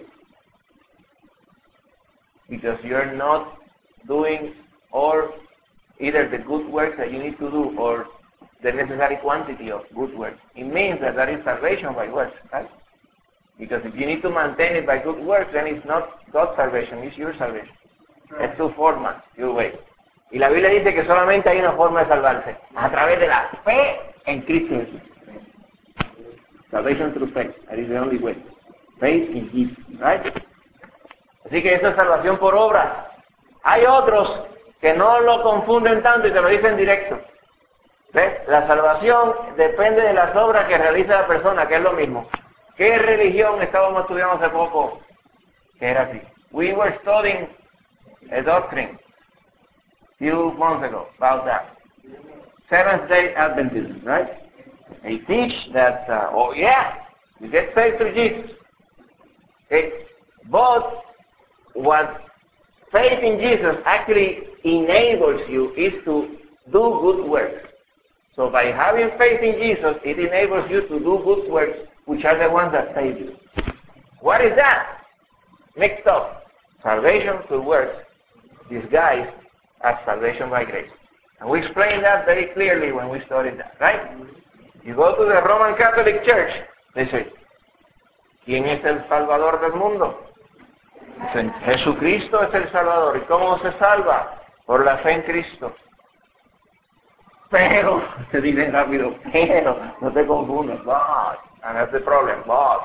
because you're not doing or either the good works that you need to do or the necessary quantity of good works. It means that is salvation by works, right? Because if you need to maintain it by good works, then it's not God's salvation, it's your salvation. Es tu forma, your way. Y la Biblia dice que solamente hay una forma de salvarse, a través de la fe en Cristo Jesús. Salvation through faith, that is the only way. Faith in Jesus, right? Así que eso es salvación por obra. Hay otros que no lo confunden tanto y te lo dicen directo. ¿Ves? La salvación depende de las obras que realiza la persona, que es lo mismo. ¿Qué religión estábamos estudiando hace poco? Que era así. We were studying a doctrine few months ago about that. Seventh-day Adventism, right? They teach that, oh yeah, you get saved through Jesus. Okay? But what faith in Jesus actually enables you is to do good works. So by having faith in Jesus, it enables you to do good works, which are the ones that save you. What is that? Mixed up. Salvation through works, disguised as salvation by grace. And we explained that very clearly when we studied that, right? You go to the Roman Catholic Church, they say, ¿quién es el Salvador del mundo? Dicen, Jesucristo es el Salvador. ¿Y cómo se salva? Por la fe en Cristo. Pero, te dice rápido, pero, no te confundas, but, and that's the problem, but,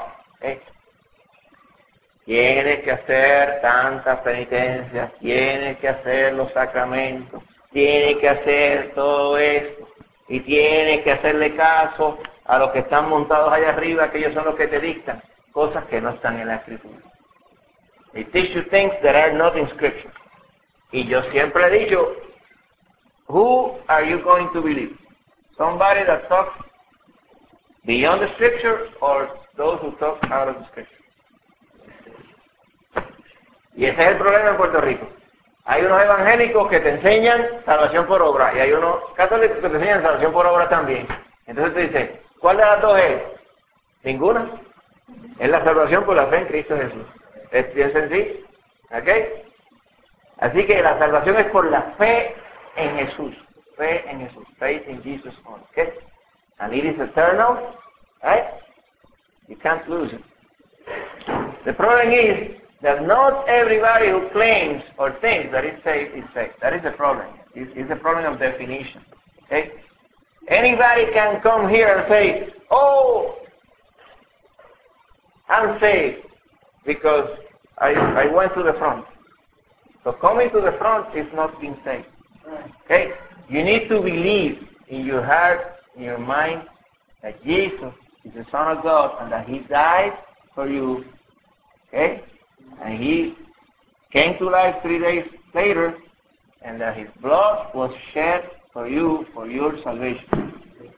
tienes que hacer tantas penitencias, tienes que hacer los sacramentos, tienes que hacer todo esto, y tienes que hacerle caso a los que están montados allá arriba, que ellos son los que te dictan, cosas que no están en la Escritura. They teach you things that are not in Scripture. Y yo siempre he dicho, who are you going to believe? Somebody that talks beyond the Scripture or those who talk out of the Scripture? Y ese es el problema en Puerto Rico. Hay unos evangélicos que te enseñan salvación por obra y hay unos católicos que te enseñan salvación por obra también. Entonces te dice, ¿cuál de las dos es? Ninguna. Es la salvación por la fe en Cristo Jesús. Es bien sencillo. ¿Ok? Así que la salvación es por la fe en Jesús. Fe en Jesús. Faith in Jesus only. ¿Ok? And it is eternal. Right? You can't lose it. The problem is that not everybody who claims or thinks that it's saved is saved. That is the problem. It's a problem of definition. Okay? Anybody can come here and say, oh, I'm saved because I went to the front. So coming to the front is not being saved. Okay? You need to believe in your heart, in your mind, that Jesus is the Son of God and that He died for you. Okay? And He came to life 3 days later, and that His blood was shed for you, for your salvation.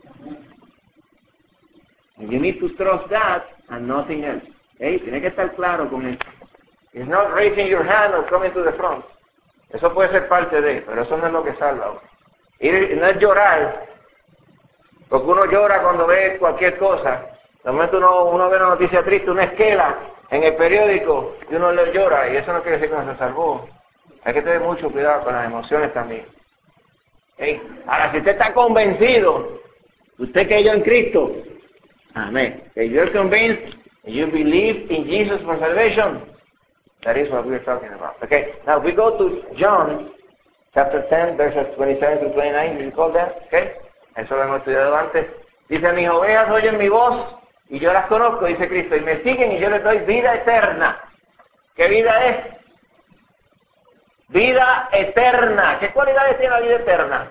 And you need to trust that and nothing else. Okay? Tiene que estar claro con eso. It's not raising your hand or coming to the front. Eso puede ser parte de, pero eso no es lo que salva. Y no es llorar, porque uno llora cuando ve cualquier cosa. De momento uno ve una noticia triste, una esquela en el periódico, y uno le llora, y eso no quiere decir que no se salvó. Hay que tener mucho cuidado con las emociones también. ¿Okay? Ahora, si usted está convencido, usted creyó en Cristo, amén. If you're convinced, and you believe in Jesus for salvation, that is what we're talking about. Okay, now we go to John chapter 10, verses 27 to 29. You recall that? Okay, eso lo hemos estudiado antes. Dice, mis ovejas oyen mi voz y yo las conozco, dice Cristo, y me siguen y yo les doy vida eterna. ¿Qué vida es? Vida eterna. ¿Qué cualidades tiene la vida eterna?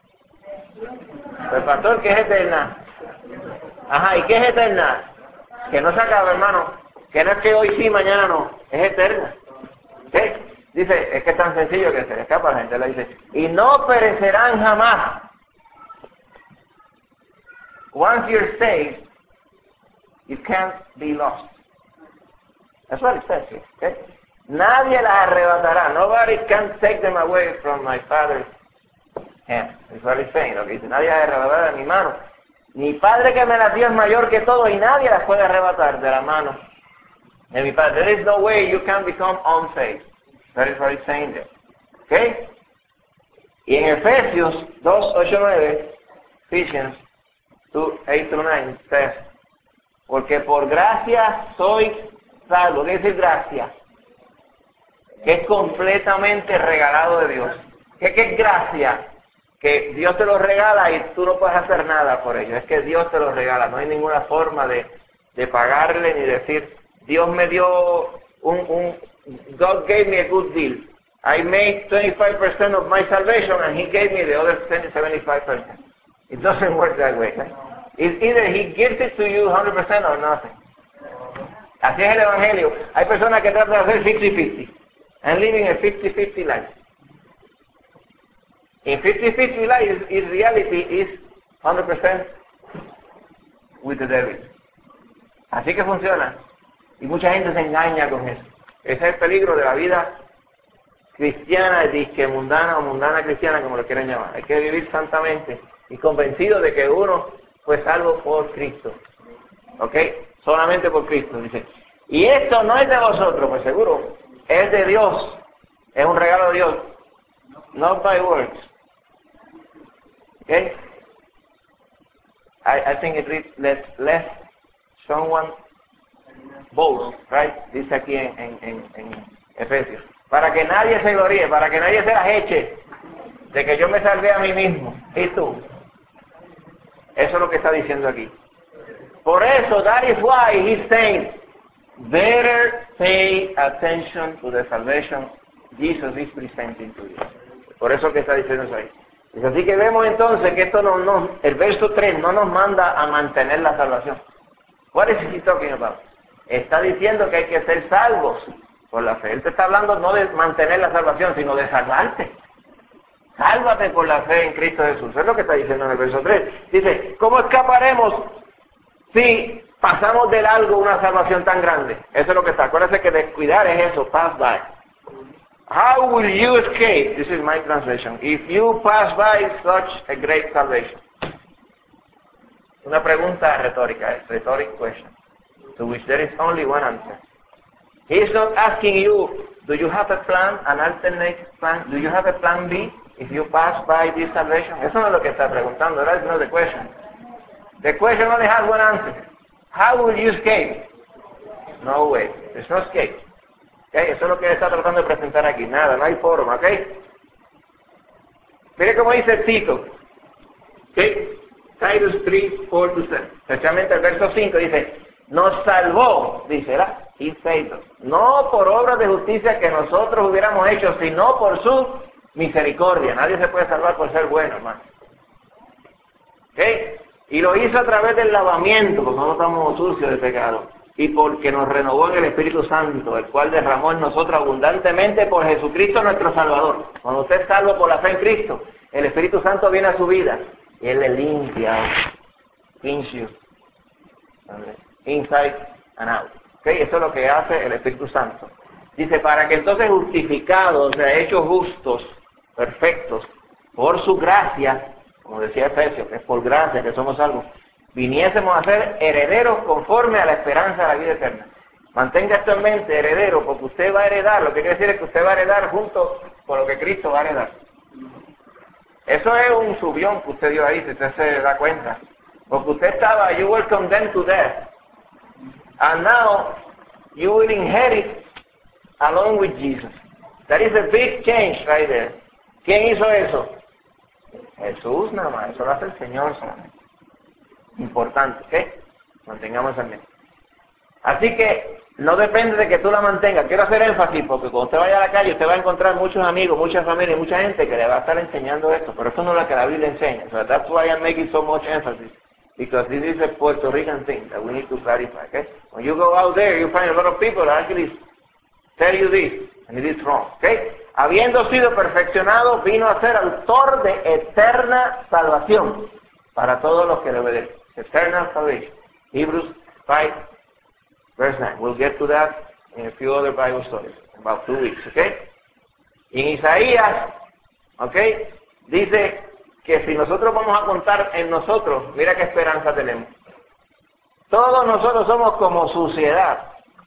Pues, pastor, ¿qué es eterna? Ajá, ¿y qué es eterna? Que no se acaba, hermano. Que no es que hoy sí, mañana no. Es eterna. ¿Sí? Dice, es que es tan sencillo que se le escapa a la gente. Le dice, y no perecerán jamás. Once you're saved, you can't be lost. That's what it says here. Okay? Nadie las arrebatará. Nobody can take them away from my Father's hand. That's what it's saying. Okay? Dice, nadie las arrebatará de mi mano. Mi Padre que me las dio es mayor que todo y nadie las puede arrebatar de la mano de mi Padre. There is no way you can become unsaved. That is what it's saying there. Okay? Y en Efesios 2, 8, 9, Ephesians 2, 8 through 9, says, porque por gracia sois salvos. ¿Qué decir gracia? Que es completamente regalado de Dios. ¿Qué es gracia? Que Dios te lo regala y tú no puedes hacer nada por ello. Es que Dios te lo regala. No hay ninguna forma de pagarle ni decir, Dios me dio God gave me a good deal. I made 25% of my salvation and He gave me the other 75%. It doesn't work that way. It's either He gives it to you 100% or nothing. Así es el Evangelio. Hay personas que tratan de hacer 50-50 and living a 50-50 life. In 50-50 life, in reality, is 100% with the devil. Así que funciona. Y mucha gente se engaña con eso. Ese es el peligro de la vida cristiana, disque mundana o mundana cristiana, como lo quieran llamar. Hay que vivir santamente y convencido de que uno fue salvo por Cristo. ¿Ok? Solamente por Cristo, dice. Y esto no es de vosotros, pues seguro. Es de Dios. Es un regalo de Dios. not by works. Okay? I think it reads, let someone boast, right? Dice aquí en Efesios. Para que nadie se gloríe, para que nadie se las eche de que yo me salvé a mí mismo. ¿Y tú? Eso es lo que está diciendo aquí. Por eso, that is why he's saying, better pay attention to the salvation Jesus is presenting to you. Por eso que está diciendo eso ahí. Dice, así que vemos entonces que esto el verso 3 no nos manda a mantener la salvación. What is he talking about? Está diciendo que hay que ser salvos por la fe. Él te está hablando no de mantener la salvación, sino de salvarte. Sálvate por la fe en Cristo Jesús. Es lo que está diciendo en el verso 3. Dice, ¿cómo escaparemos si pasamos de largo una salvación tan grande? Eso es lo que está. Acuérdense que descuidar es eso, pass by. How will you escape? This is my translation. If you pass by such a great salvation. Una pregunta retórica, es rhetoric question, to which there is only one answer. He is not asking you, do you have a plan, an alternate plan? Do you have a plan B if you pass by this salvation? Eso no es lo que está preguntando, that's not the question. The question only has one answer. How will you escape? No way, there's no escape. Okay? Eso es lo que está tratando de presentar aquí. Nada, no hay forma, ¿ok? Mire cómo dice Tito. ¿Okay? Titus 3, 4 to 7. Especialmente el verso 5 dice, nos salvó, dice, ¿verdad? He saved us. No por obras de justicia que nosotros hubiéramos hecho, sino por su misericordia. Nadie se puede salvar por ser bueno, hermano. ¿Ok? Y lo hizo a través del lavamiento, porque no estamos sucios de pecado. Y porque nos renovó en el Espíritu Santo, el cual derramó en nosotros abundantemente por Jesucristo nuestro Salvador. Cuando usted es salvo por la fe en Cristo, el Espíritu Santo viene a su vida y Él le limpia, cleans you, inside and out. ¿Okay? Eso es lo que hace el Espíritu Santo. Dice, para que entonces justificados, o sea, hechos justos, perfectos, por su gracia, como decía Efesios, que es por gracia que somos salvos, viniésemos a ser herederos conforme a la esperanza de la vida eterna. Mantenga esto en mente, heredero, porque usted va a heredar, lo que quiere decir es que usted va a heredar junto con lo que Cristo va a heredar. Eso es un subión que usted dio ahí, si usted se da cuenta. Porque usted estaba, you were condemned to death. And now, you will inherit along with Jesus. That is a big change right there. ¿Quién hizo eso? Jesús nada más, eso lo hace el Señor solamente. Importante, ¿ok? Mantengamos en mente. Así que no depende de que tú la mantengas. Quiero hacer énfasis porque cuando usted vaya a la calle usted va a encontrar muchos amigos, muchas familias, mucha gente que le va a estar enseñando esto, pero eso no es lo que la Biblia enseña. So that's why I'm making so much emphasis, because this is a Puerto Rican thing that we need to clarify, okay? When you go out there, you find a lot of people that actually tell you this, and it is wrong, okay? Habiendo sido perfeccionado, vino a ser autor de eterna salvación para todos los que le obedecen. Eternal salvation. Hebrews 5, verse 9. We'll get to that in a few other Bible studies, in about 2 weeks, okay? Y en Isaías, okay, dice que si nosotros vamos a contar en nosotros, mira qué esperanza tenemos. Todos nosotros somos como suciedad.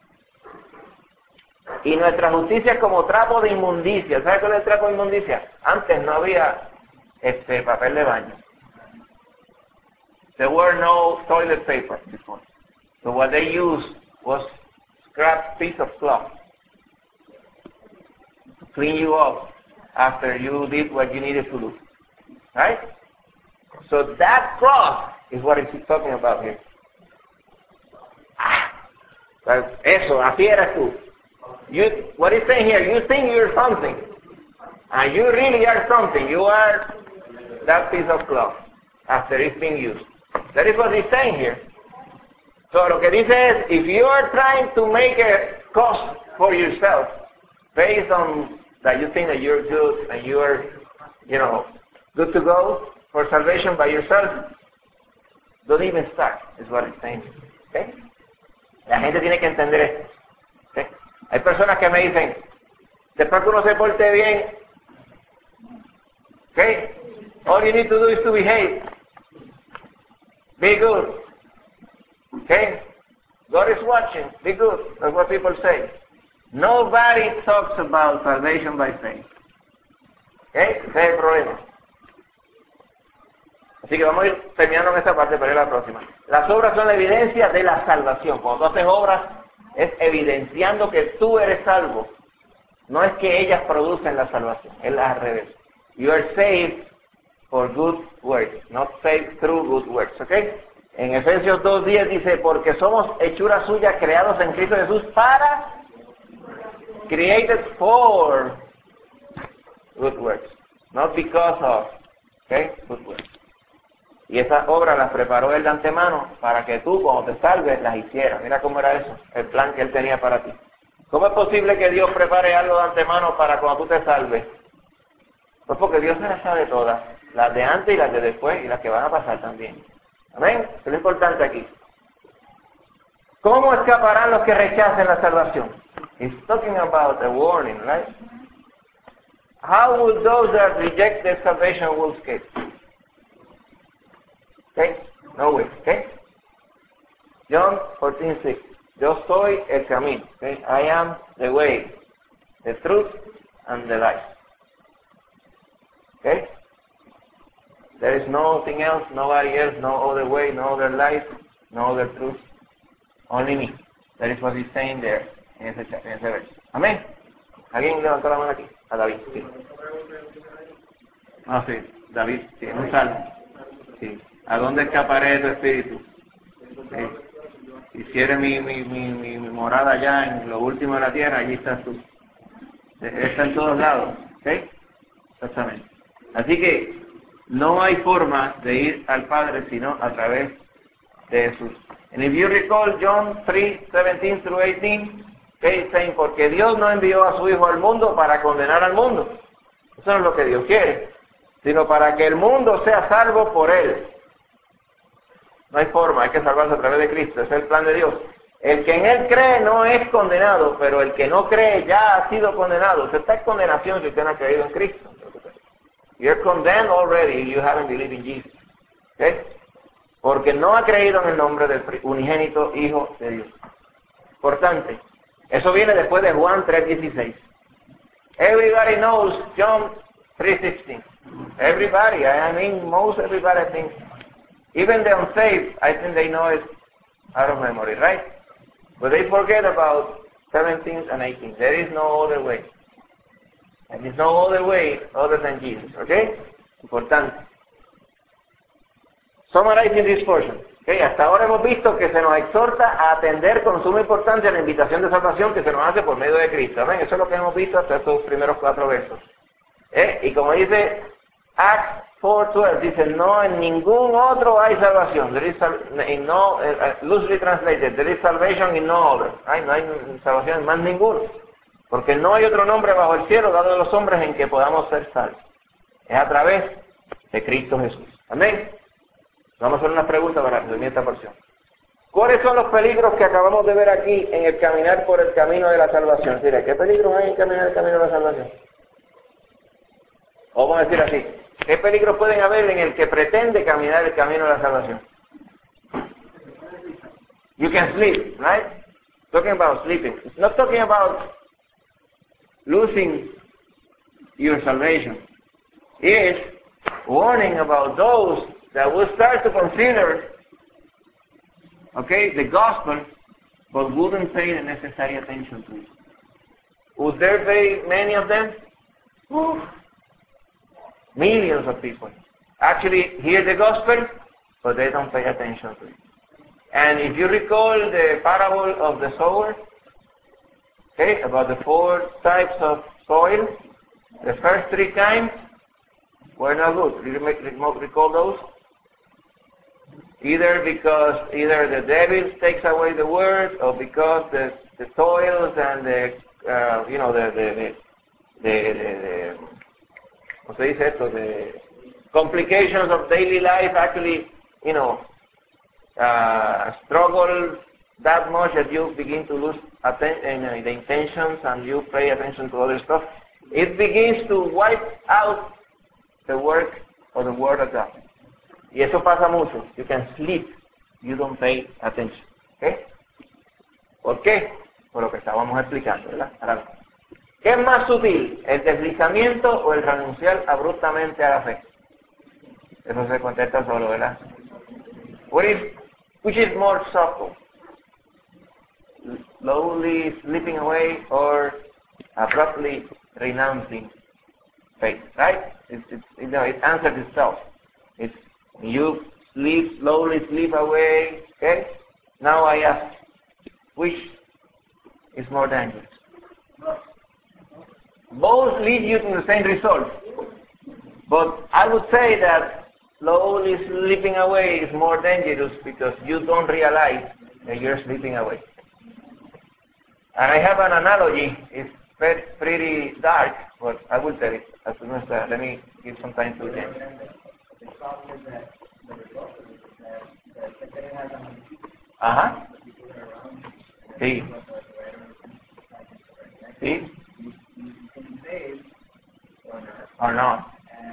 Y nuestra justicia es como trapo de inmundicia. ¿Sabe cuál es el trapo de inmundicia? Antes no había papel de baño. There were no toilet paper before. So what they used was scrap piece of cloth to clean you up after you did what you needed to do. Right? So that cloth is what he's talking about here. Eso, así eres tú. What he's saying here, you think you're something. And you really are something. You are that piece of cloth after it's being used. That is what he's saying here. So lo que dice es, if you are trying to make a cost for yourself based on that you think that you're good and you are, good to go for salvation by yourself, don't even start, is what he's saying. Okay? La gente tiene que entender esto. Okay? Hay personas que me dicen, después que uno se porte bien, okay, all you need to do is to behave. Be good. Okay? God is watching. Be good. That's what people say. Nobody talks about salvation by faith. Ese es el problema. Así que vamos a ir terminando en esta parte, pero es la próxima. Las obras son la evidencia de la salvación. Cuando tú haces obras, es evidenciando que tú eres salvo. No es que ellas producen la salvación, es al revés. You are saved for good works, not saved through good works, ¿ok? En Efesios 2:10 dice, porque somos hechura suya, creados en Cristo Jesús created for good works, not because of, ¿ok? Good works. Y esas obras las preparó Él de antemano para que tú, cuando te salves, las hicieras. Mira cómo era eso, el plan que Él tenía para ti. ¿Cómo es posible que Dios prepare algo de antemano para cuando tú te salves? Pues porque Dios se las sabe todas, las de antes y las de después y las que van a pasar también. Amén. Eso es lo importante aquí. ¿Cómo escaparán los que rechacen la salvación? He's talking about a warning, right? How will those that reject their salvation will escape? Okay? No way. Okay? John 14:6. Yo soy el camino. Okay? I am the way, the truth, and the life. Okay? There is nothing else, nobody else, no other way, no other life, no other truth. Only me. That is what he's saying there en ese verso. Amén. ¿Alguien levantó la mano aquí? A David, sí. Ah, sí. David, sí, en un salmo. Sí. ¿A dónde escaparé de tu espíritu? Sí. Hiciere mi morada allá en lo último de la tierra, allí estás tú. Está en todos lados. ¿Ok? Exactamente. Así que no hay forma de ir al Padre sino a través de Jesús. And if you recall John 3:17 through 18, okay, saying, porque Dios no envió a su Hijo al mundo para condenar al mundo. Eso no es lo que Dios quiere, sino para que el mundo sea salvo por Él. No hay forma, hay que salvarse a través de Cristo, ese es el plan de Dios. El que en Él cree no es condenado, pero el que no cree ya ha sido condenado. Usted está en condenación si usted no ha creído en Cristo. You're condemned already if you haven't believed in Jesus. Okay? Porque no ha creído en el nombre del unigénito Hijo de Dios. Importante. Eso viene después de Juan 3:16. Everybody knows John 3:16. Everybody, I mean most everybody thinks. Even the unsaved, I think they know it out of memory, right? But they forget about 17 and 18. There is no other way. And there's no other way other than Jesus, okay? Importante. Summarizing this portion. Okay, hasta ahora hemos visto que se nos exhorta a atender con suma importancia la invitación de salvación que se nos hace por medio de Cristo. Amén. Eso es lo que hemos visto hasta estos primeros 4 versos. Y como dice Acts 4:12, dice, no en ningún otro hay salvación. There is loosely translated, there is salvation in no other. No hay salvación en más ninguno. Porque no hay otro nombre bajo el cielo dado a los hombres en que podamos ser salvos. Es a través de Cristo Jesús. Amén. Vamos a hacer unas preguntas para resumir esta porción. ¿Cuáles son los peligros que acabamos de ver aquí en el caminar por el camino de la salvación? Mira, ¿qué peligros hay en caminar el camino de la salvación? O vamos a decir así, ¿qué peligros pueden haber en el que pretende caminar el camino de la salvación? You can sleep, right? Talking about sleeping. It's not talking about losing your salvation. It's warning about those that will start to consider, okay, the gospel, but wouldn't pay the necessary attention to it. Would there be many of them? Millions of people actually hear the gospel, but they don't pay attention to it. And if you recall the parable of the sower, okay, about the 4 types of soil, the first 3 kinds were not good. Do you recall those? Either because the devil takes away the word, or because the toils and the ¿cómo se dice esto? The complications of daily life actually, struggle that much that you begin to lose the intentions and you pay attention to other stuff. It begins to wipe out the work of the Word of God. Y eso pasa mucho. You can sleep, you don't pay attention. ¿Okay? ¿Por qué? Por lo que estábamos explicando, ¿verdad? Ahora, ¿Qué es más sutil, el deslizamiento o el renunciar abruptamente a la fe? Eso se contesta solo, ¿verdad? Which is more subtle? Slowly slipping away or abruptly renouncing faith, right? It answers itself. It's you slowly slip away, okay? Now I ask, which is more dangerous? Both lead you to the same result. But I would say that slowly slipping away is more dangerous because you don't realize that you're slipping away. And I have an analogy. It's pretty dark, but I will tell it as soon as let me give some time to James. Sí. Sí. Or not.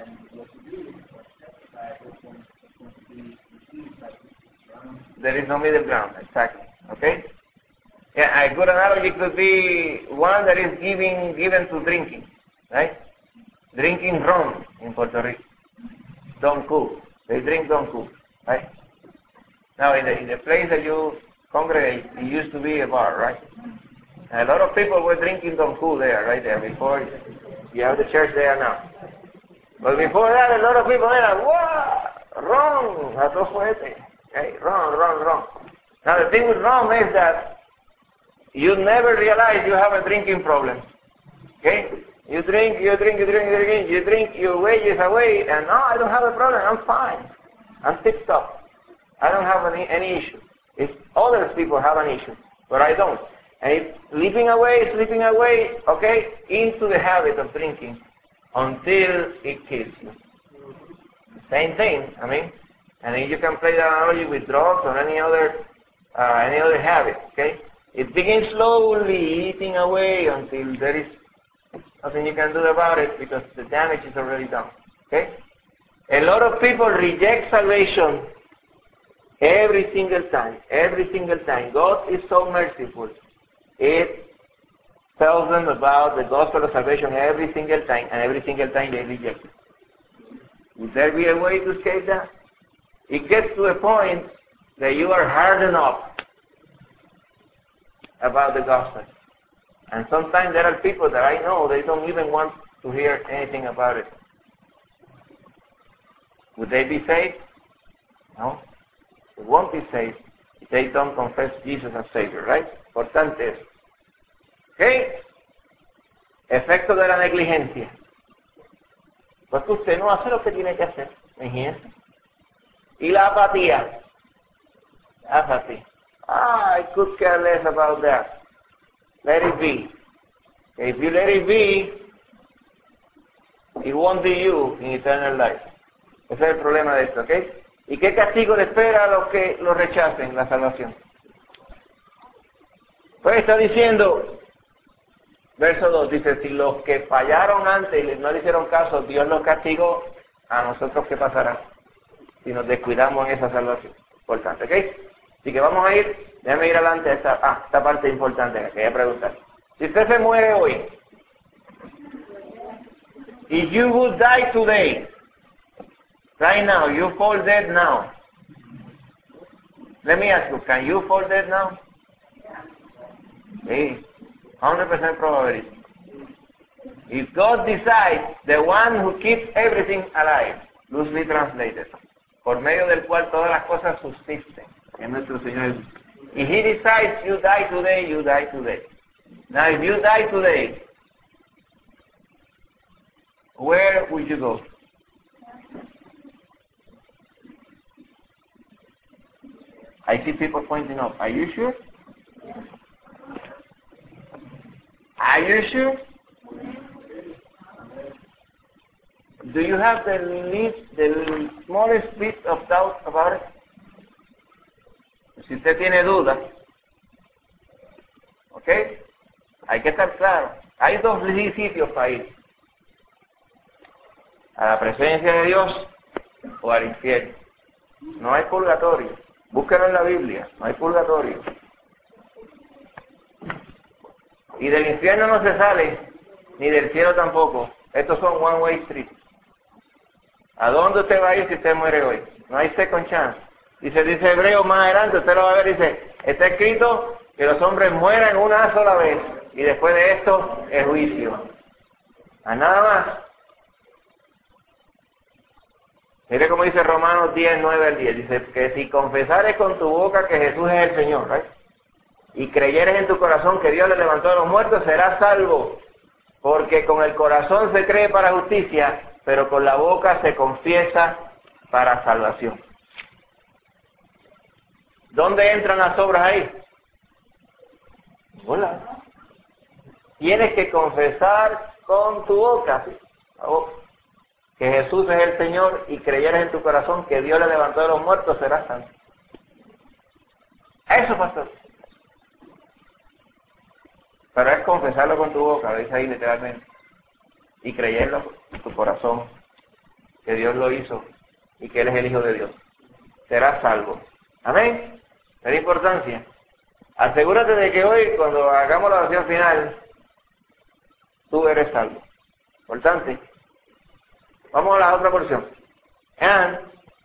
There is no middle ground, exactly. Okay? Yeah, a good analogy could be one that is given to drinking, right? Drinking rum in Puerto Rico. Don't cool. They drink don't cool, right? Now in the place that you congregate, it used to be a bar, right? And a lot of people were drinking don't cool there, right there, before you have the church there now. But before that, a lot of people there, wow, rum, that's fuerte. Okay, rum. Now the thing with rum is that you never realize you have a drinking problem. Okay? You drink, your wages away, and no, I don't have a problem, I'm fine. I'm fixed up. I don't have any issue. It's other people have an issue, but I don't. And it's slipping away, okay, into the habit of drinking until it kills you. Same thing, I mean, and then you can play the analogy with drugs or any other habit, okay? It begins slowly eating away until there is nothing you can do about it because the damage is already done, okay? A lot of people reject salvation every single time. God is so merciful. It tells them about the gospel of salvation every single time, and every single time they reject it. Would there be a way to escape that? It gets to a point that you are hardened up about the gospel. And sometimes there are people that I know, they don't even want to hear anything about it. Would they be saved? No. They won't be saved if they don't confess Jesus as Savior, right? Importante eso. ¿Ok? Efecto de la negligencia. Pues que usted no hace lo que tiene que hacer, imagínese. Y la apatía. Apathy. I could care less about that. Let it be. If you let it be, it won't be you in eternal life. Ese es el problema de esto, ¿ok? ¿Y qué castigo le espera a los que lo rechacen, la salvación? Pues está diciendo, verso 2, dice, si los que fallaron antes y no le hicieron caso, Dios los castigó, a nosotros ¿qué pasará? Si nos descuidamos en esa salvación. Importante, ¿ok? Así que vamos a déjame ir adelante a esta parte importante que quería preguntar. Si usted se muere hoy, if you would die today, right now, you fall dead now. Let me ask you, can you fall dead now? Sí, 100% probability. If God decides, the one who keeps everything alive, loosely translated, por medio del cual todas las cosas subsisten, es nuestro Señor Jesús. If He decides you die today, you die today. Now, if you die today, where would you go? I see people pointing up. Are you sure? Are you sure? Do you have the smallest bit of doubt about it? Si usted tiene dudas, ¿ok? Hay que estar claro. Hay dos sitios para ir. A la presencia de Dios o al infierno. No hay purgatorio. Búsquenlo en la Biblia. No hay purgatorio. Y del infierno no se sale ni del cielo tampoco. Estos son one way street. ¿A dónde usted va a ir si usted muere hoy? No hay second chance. Dice Hebreo más adelante, usted lo va a ver, dice, está escrito que los hombres mueran una sola vez y después de esto el juicio. A nada más. Mire cómo dice Romanos 10, 9 al 10. Dice que si confesares con tu boca que Jesús es el Señor, ¿right? Y creyeres en tu corazón que Dios le levantó de los muertos, serás salvo. Porque con el corazón se cree para justicia, pero con la boca se confiesa para salvación. ¿Dónde entran las obras ahí? Hola. Tienes que confesar con tu boca, ¿sí? La boca, que Jesús es el Señor y creyeres en tu corazón que Dios le levantó de los muertos, serás santo. Eso, pastor. Pero es confesarlo con tu boca, lo dice ahí literalmente, y creerlo en tu corazón, que Dios lo hizo y que Él es el Hijo de Dios. Serás salvo. Amén. Es de importancia. Asegúrate de que hoy, cuando hagamos la oración final, tú eres salvo. Importante. Vamos a la otra porción. And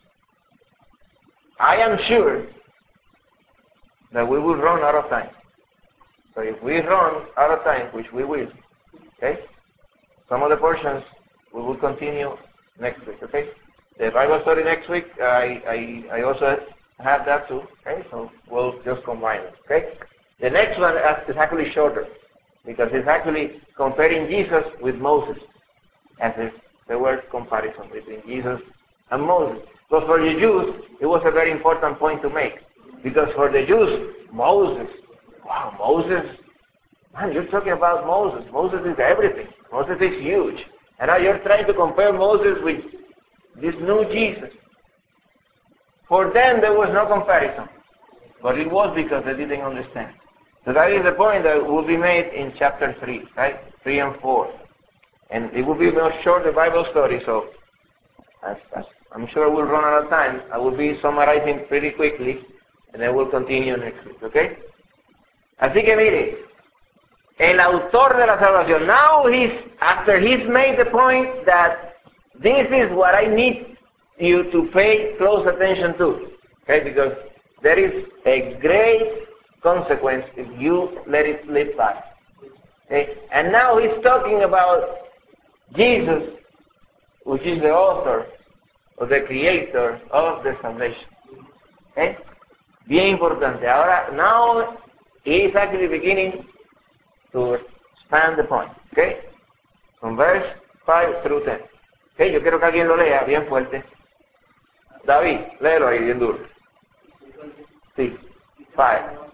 I am sure that we will run out of time. So if we run out of time, which we will, okay? Some of the portions we will continue next week, okay? The Bible study next week, I also have that too, okay? So we'll just combine it, okay? The next one is actually shorter because it's actually comparing Jesus with Moses, as is the word comparison between Jesus and Moses. But for the Jews, it was a very important point to make because for the Jews, Moses, wow, Moses, man, you're talking about Moses. Moses is everything. Moses is huge. And now you're trying to compare Moses with this new Jesus. For them, there was no comparison. But it was because they didn't understand. So that is the point that will be made in chapter 3, right? 3 and 4. And it will be more short, the Bible story, so as I'm sure we'll run out of time. I will be summarizing pretty quickly, and then we'll continue next week, okay? Así que mire, el autor de la salvación, now after he's made the point that this is what I need you to pay close attention to, okay, because there is a great consequence if you let it slip by. Okay? And now he's talking about Jesus, which is the author or the creator of the salvation. Okay? Bien importante. Ahora, now he is actually beginning to expand the point. Okay? From verse 5 through 10. Okay? Yo quiero que alguien lo lea bien fuerte. David, léelo ahí bien duro. Sí. 5.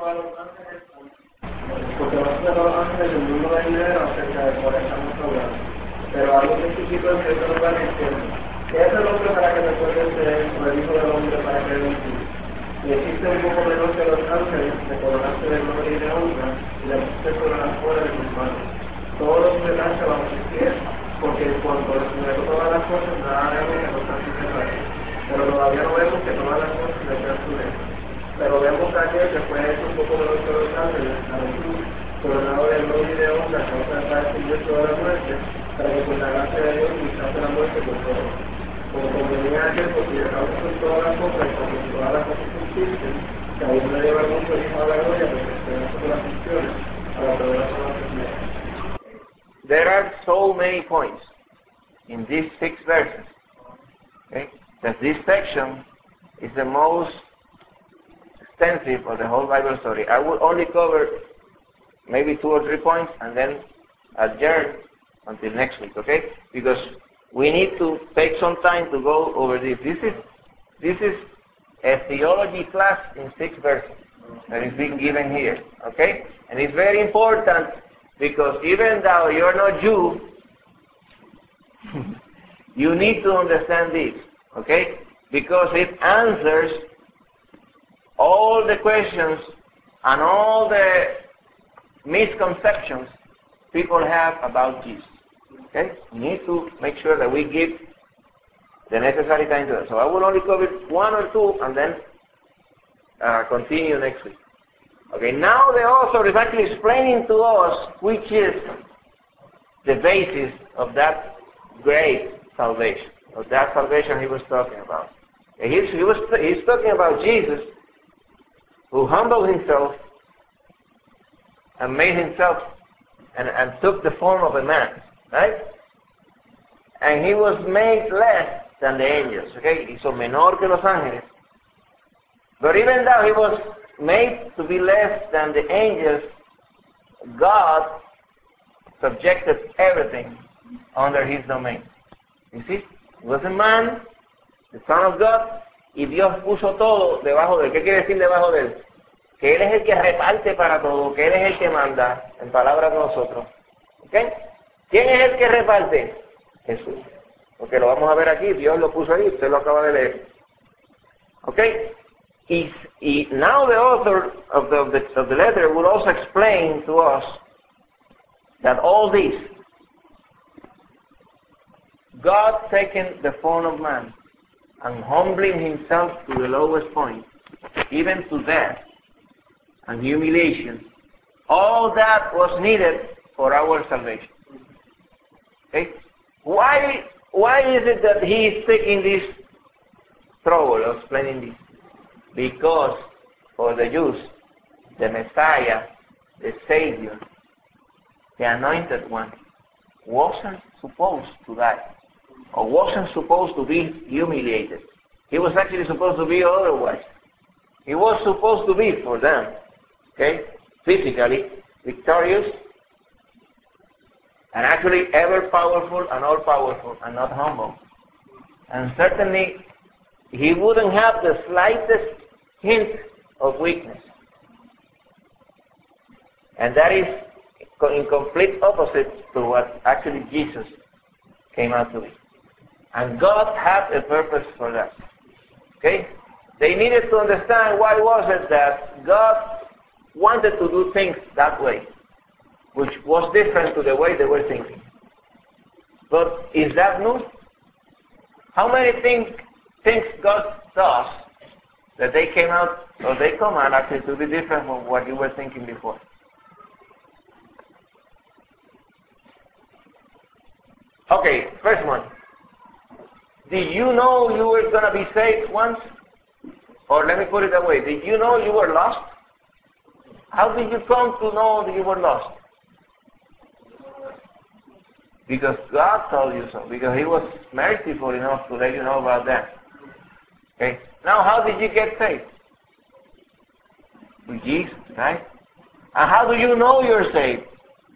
Porque nosotros los ángeles del mundo venidero acerca de por esta nuestra obra. Pero algo que chiquito en cierto lugar dice, ¿qué es el hombre para que recuerdes de él, o el hijo del hombre para que él ti? Y existe un poco menor que los ángeles, te coronaste de gloria y de honra, y le pusiste sobre las obras de tus manos. Todos los delante bajo sus pies, porque en cuanto a todas las cosas, nada vemos que nos hace cerrar. Pero todavía no vemos que todas las cosas le sean su ley. Pero vemos a aquel que fue hecho un poco menor que los ángeles, a Jesús, coronado de gloria y de honra, a causa del padecimiento de la muerte, para que por la gracia de Dios quitase la muerte por todos. Como convenía a aquel por cuya causa son todas las cosas, y como todas las cosas subsisten, que aún no lleva mucho hijo a la gloria, porque esperanza por las funciones, para poder hacer la primera. There are so many points in these 6 verses, okay, that this section is the most extensive of the whole Bible story. I will only cover maybe 2 or 3 points and then adjourn until next week, okay? Because we need to take some time to go over this. This is a theology class in 6 verses that is being given here, okay? And it's very important because even though you're not Jew, you need to understand this, okay? Because it answers all the questions and all the misconceptions people have about Jesus. Okay? We need to make sure that we give the necessary time to that. So I will only cover 1 or 2 and then continue next week. Okay, now the author is actually explaining to us which is the basis of that great salvation, of that salvation he was talking about. He's talking about Jesus, who humbled himself and made himself and took the form of a man, right? And he was made less than the angels, okay? Hizo menor que los ángeles. But even though he was made to be less than the angels, God subjected everything under his domain. You see? He was a man, the Son of God, y Dios puso todo debajo de él. ¿Qué quiere decir debajo de él? Que Él es el que reparte para todo, que Él es el que manda, en palabras de nosotros. ¿Ok? ¿Quién es el que reparte? Jesús. Porque lo vamos a ver aquí, Dios lo puso ahí, usted lo acaba de leer. ¿Ok? Y now the author of the letter will also explain to us that all this, God taking the form of man and humbling himself to the lowest point, even to death and humiliation, all that was needed for our salvation. Okay? Why is it that he is taking this trouble of explaining this? Because for the Jews, the Messiah, the Savior, the Anointed One, wasn't supposed to die, or wasn't supposed to be humiliated. He was actually supposed to be otherwise. He was supposed to be, for them, okay, physically victorious, and actually ever powerful and all powerful, and not humble. And certainly, he wouldn't have the slightest hint of weakness. And that is in complete opposite to what actually Jesus came out to be. And God had a purpose for that. Okay? They needed to understand why was it that God wanted to do things that way, which was different to the way they were thinking. But is that new? How many things God does that they came out, or they come out actually to be different from what you were thinking before? Okay, first one. Did you know you were going to be saved once? Or let me put it that way. Did you know you were lost? How did you come to know that you were lost? Because God told you so. Because He was merciful enough to let you know about that. Okay. Now, how did you get saved? With Jesus, right? And how do you know you're saved?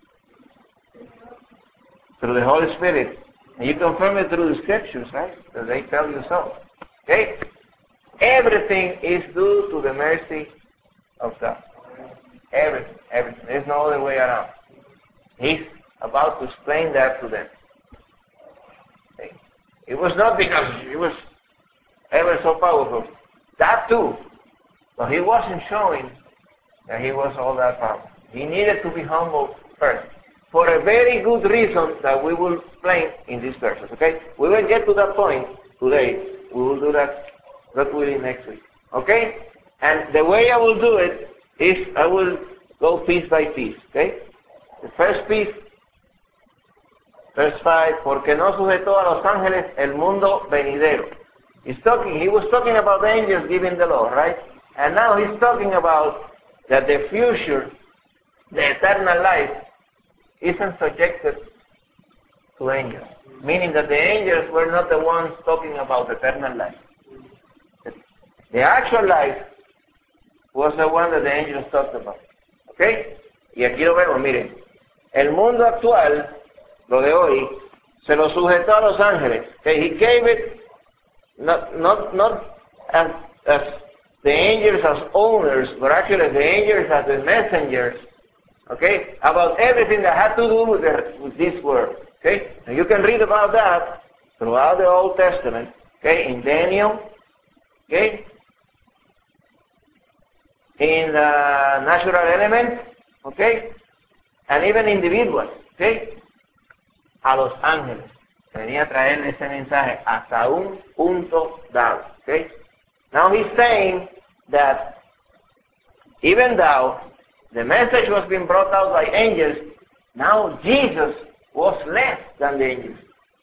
Through the Holy Spirit. And you confirm it through the Scriptures, right? Because they tell you so. Okay? Everything is due to the mercy of God. Everything. There's no other way around. He's about to explain that to them. Okay? It was not because He was ever so powerful. That too. But He wasn't showing that He was all that powerful. He needed to be humble first. For a very good reason that we will explain in these verses. Okay? We will get to that point today. We will do that, God willing, next week. Okay? And the way I will do it is I will go piece by piece. Okay? The first piece, verse 5, porque no sujetó a los ángeles el mundo venidero. He was talking about the angels giving the law, right? And now he's talking about that the future, the eternal life, isn't subjected to angels. Meaning that the angels were not the ones talking about eternal life. The actual life was the one that the angels talked about. ¿Ok? Y aquí lo vemos, miren. El mundo actual, lo de hoy, se lo sujetó a los ángeles. Okay? He gave it not as the angels as owners, but actually the angels as the messengers. Okay? About everything that had to do with this world. Okay? And you can read about that throughout the Old Testament. Okay? In Daniel. Okay? In the natural elements. Okay? And even individuals. Okay? A los ángeles. Venía a traer ese mensaje hasta un punto dado. Okay? Now he's saying that even though the message was being brought out by angels, now Jesus was less than the angels.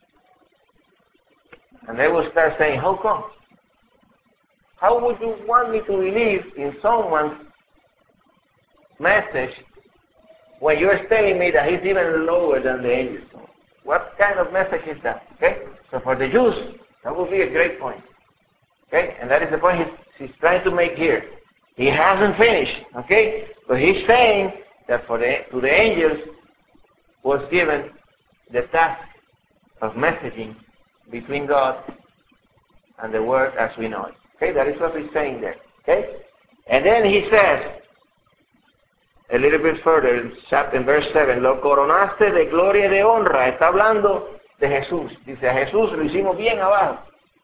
And they will start saying, how come? How would you want me to believe in someone's message when you're telling me that he's even lower than the angels? What kind of message is that? Okay? So for the Jews, that would be a great point. Okay? And that is the point he's trying to make here. He hasn't finished. Okay? But he's saying that to the angels was given the task of messaging between God and the world as we know it. Okay? That is what he's saying there. Okay? And then he says, a little bit further, in verse 7, lo coronaste de gloria y de honra. Está hablando de Jesús. Dice, a Jesús lo hicimos bien abajo.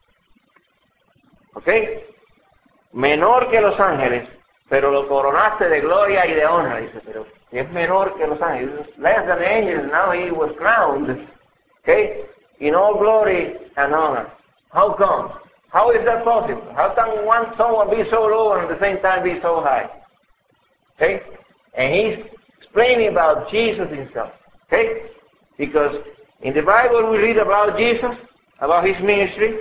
¿Ok? Menor que los ángeles, pero lo coronaste de gloria y de honra. Dice, pero es menor que los ángeles. Less than the angels, now he was crowned. ¿Ok? In all glory and honor. How come? How is that possible? How can someone be so low and at the same time be so high? Okay? And he's explaining about Jesus himself. Okay? Because in the Bible we read about Jesus, about his ministry,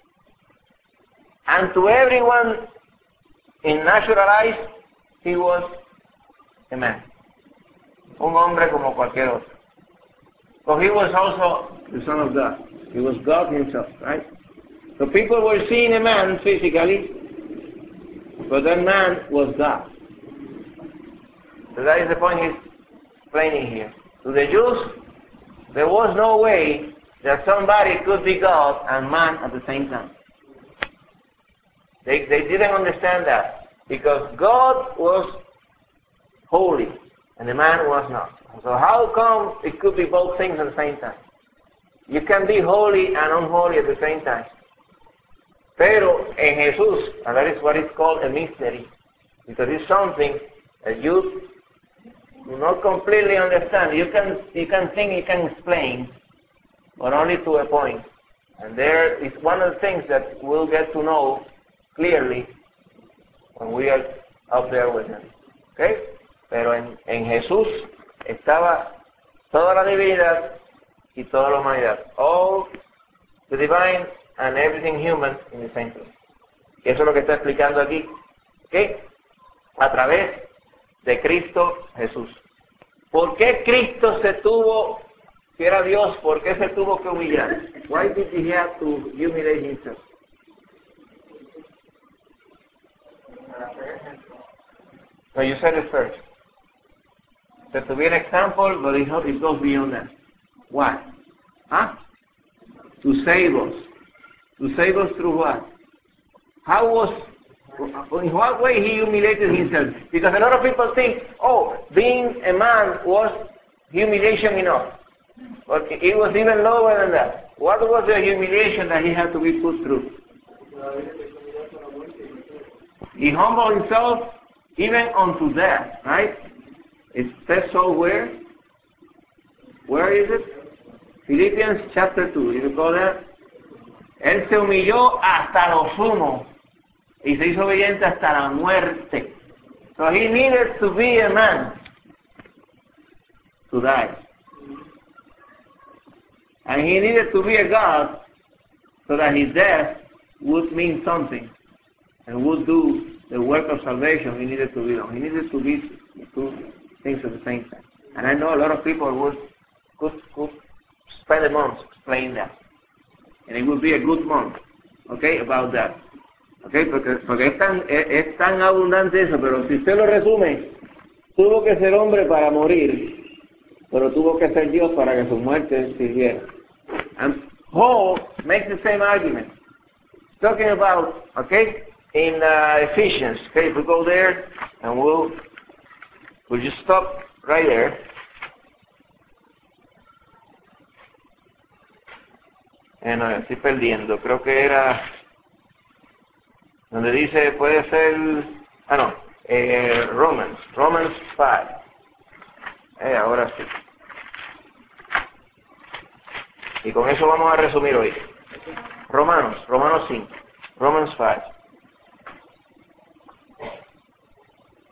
and to everyone in natural eyes, he was a man. Un hombre como cualquier otro. So he was also the Son of God. He was God himself, right? So people were seeing a man physically, but that man was God. So that is the point he's explaining here. To the Jews, there was no way that somebody could be God and man at the same time. They didn't understand that, because God was holy and the man was not. So how come it could be both things at the same time? You can be holy and unholy at the same time. Pero en Jesús, and that is what is called a mystery, because it's something that you do not completely understand. You can think, you can explain, but only to a point. And there is one of the things that we'll get to know clearly when we are up there with him. Okay? Pero en Jesús estaba toda la divinidad y toda la humanidad. All the divine and everything human in the same place. Y eso es lo que está explicando aquí. ¿Okay? A través de Cristo Jesús. ¿Por qué Cristo si era Dios, por qué se tuvo que humillar? Why did he have to humiliate himself? No, you said it first. That to be an example, but it goes beyond that. Why? Huh? To save us. To save us through what? In what way he humiliated himself? Because a lot of people think, oh, being a man was humiliation enough. But it was even lower than that. What was the humiliation that he had to be put through? He humbled himself even unto death, right? It says so where? Where is it? Philippians chapter 2. You recall that? Él se humilló hasta lo sumo y se hizo obediente hasta la muerte. So he needed to be a man to die. And he needed to be a God so that his death would mean something and would do the work of salvation he needed to be done. He needed to be two things at the same time. And I know a lot of people could spend a month explaining that. And it would be a good month, okay, about that. Okay, porque es tan abundante eso, pero si usted lo resume, tuvo que ser hombre para morir, pero tuvo que ser Dios para que su muerte sirviera. And Paul makes the same argument. Talking about, okay, in Ephesians, okay, if we go there, and we'll just stop right there. Estoy perdiendo, creo que era donde dice, puede ser, Romans 5. Ahora sí. Y con eso vamos a resumir hoy. Romanos 5, Romans 5.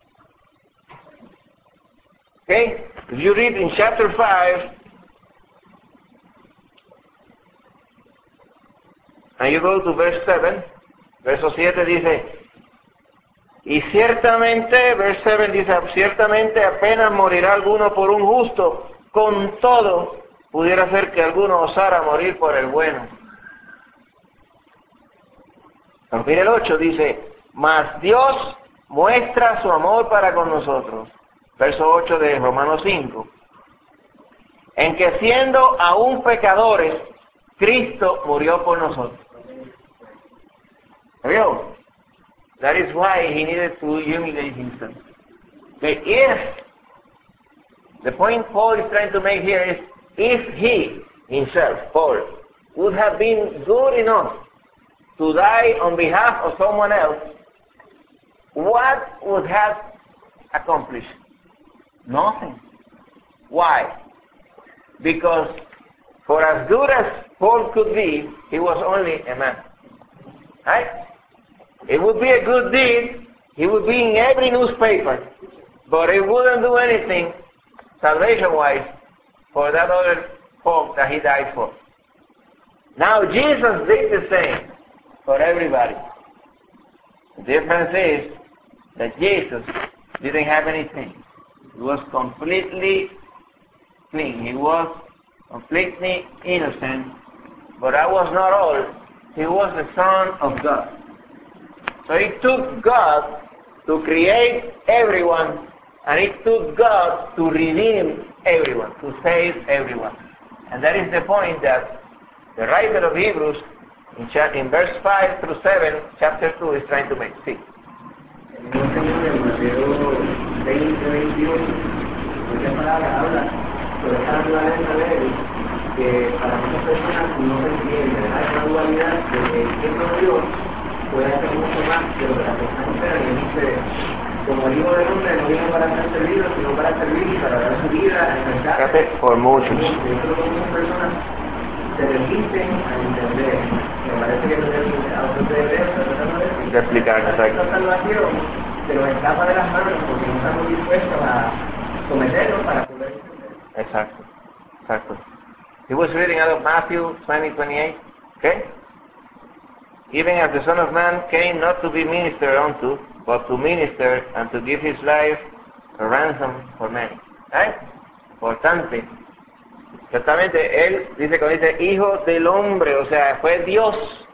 Okay, if you read in chapter 5, and you go to verse 7, verso 7 dice, y ciertamente, verse 7 dice, ciertamente apenas morirá alguno por un justo, con todo pudiera ser que alguno osara morir por el bueno. Pero mire el 8, dice, mas Dios muestra su amor para con nosotros. Verso 8 de Romanos 5. En que siendo aún pecadores, Cristo murió por nosotros. ¿Vio? That is why he needed to humiliate himself. Okay, the point Paul is trying to make here is, if he himself, Paul, would have been good enough to die on behalf of someone else, what would have accomplished? Nothing. Why? Because for as good as Paul could be, he was only a man. Right? It would be a good deed, he would be in every newspaper, but it wouldn't do anything salvation-wise for that other folk that he died for. Now Jesus did the same for everybody. The difference is that Jesus didn't have anything. He was completely clean. He was completely innocent. But that was not all. He was the Son of God. So it took God to create everyone, and it took God to redeem everyone, to save everyone. And that is the point that the writer of Hebrews, in verse 5 through 7, chapter 2, is trying to make. Sí. El Señor en Mateo 20:21, muchas palabras habla sobre esta naturaleza de él, que para muchas personas no se entiende, ¿verdad? Es una dualidad de que el Hijo de Dios puede hacer mucho más de lo que las personas esperan, y dice, como el Hijo del Hombre no vino para ser servido, sino para servir y para dar su vida en el Fíjate, por muchos. Yo creo que muchas personas se resisten a entender. Me parece que a otros de Hebreos se trata de explicar, exacto. Esta salvación se nos escapa de las manos porque no estamos dispuestos a someternos para poder entender. Exacto, exacto. He was reading out of Matthew 20:28, okay? Even as the Son of Man came not to be ministered unto, but to minister and to give his life a ransom for many. ¿Eh? Importante. Ciertamente, él dice, cuando dice hijo del hombre, o sea, fue Dios,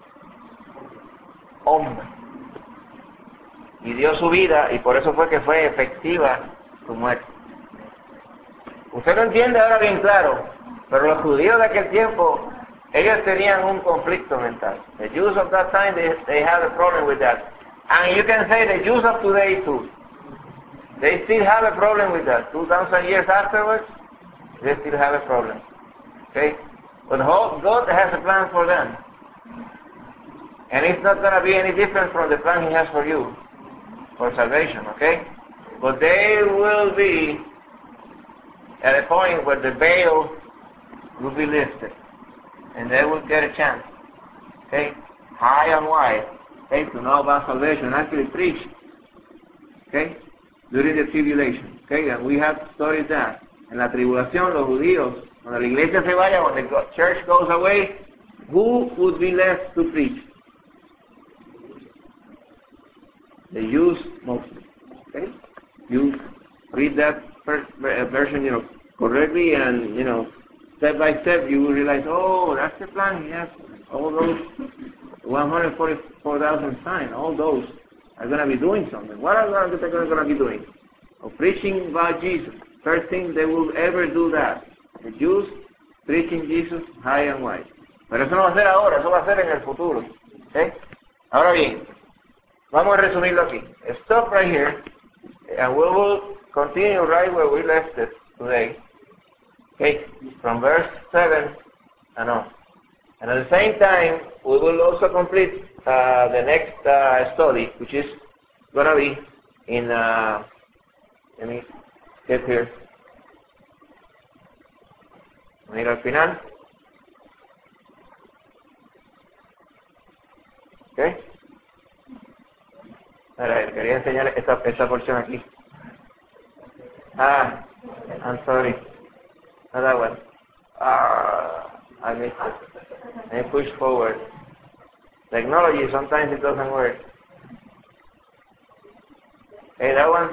hombre. Y dio su vida, y por eso fue que fue efectiva su muerte. Usted lo entiende ahora bien claro, pero los judíos de aquel tiempo, ellos tenían un conflicto mental. The Jews of that time, they had a problem with that. And you can say the Jews of today too. They still have a problem with that. 2,000 years afterwards, they still have a problem. Okay? But God has a plan for them. And it's not going to be any different from the plan He has for you, for salvation, okay? But they will be at a point where the veil will be lifted. And they will get a chance, okay? High and wide, okay? To know about salvation and actually preach, okay? During the tribulation, okay? And we have studied that. En la tribulación, los judíos, cuando la iglesia se vaya, when the church goes away, who would be left to preach? The Jews mostly, okay? You read that version, correctly, and, step by step, you will realize, oh, that's the plan. Yes, all those 144,000 signs, all those are going to be doing something. What are they going to be doing? Preaching about Jesus. First thing they will ever do that. The Jews preaching Jesus high and wide. Pero eso no va a ser ahora, eso va a ser en el futuro. ¿Okay? Ahora bien, vamos a resumirlo aquí. Stop right here, and we will continue right where we left it today. Okay, from verse 7 and on. And at the same time, we will also complete the next study, which is going to be in, let me get here. Mira al final. Okay. Ahora, quería enseñar esta porción aquí. I'm sorry. Not that one. I missed it. And push forward. Technology, sometimes it doesn't work. Hey, that one?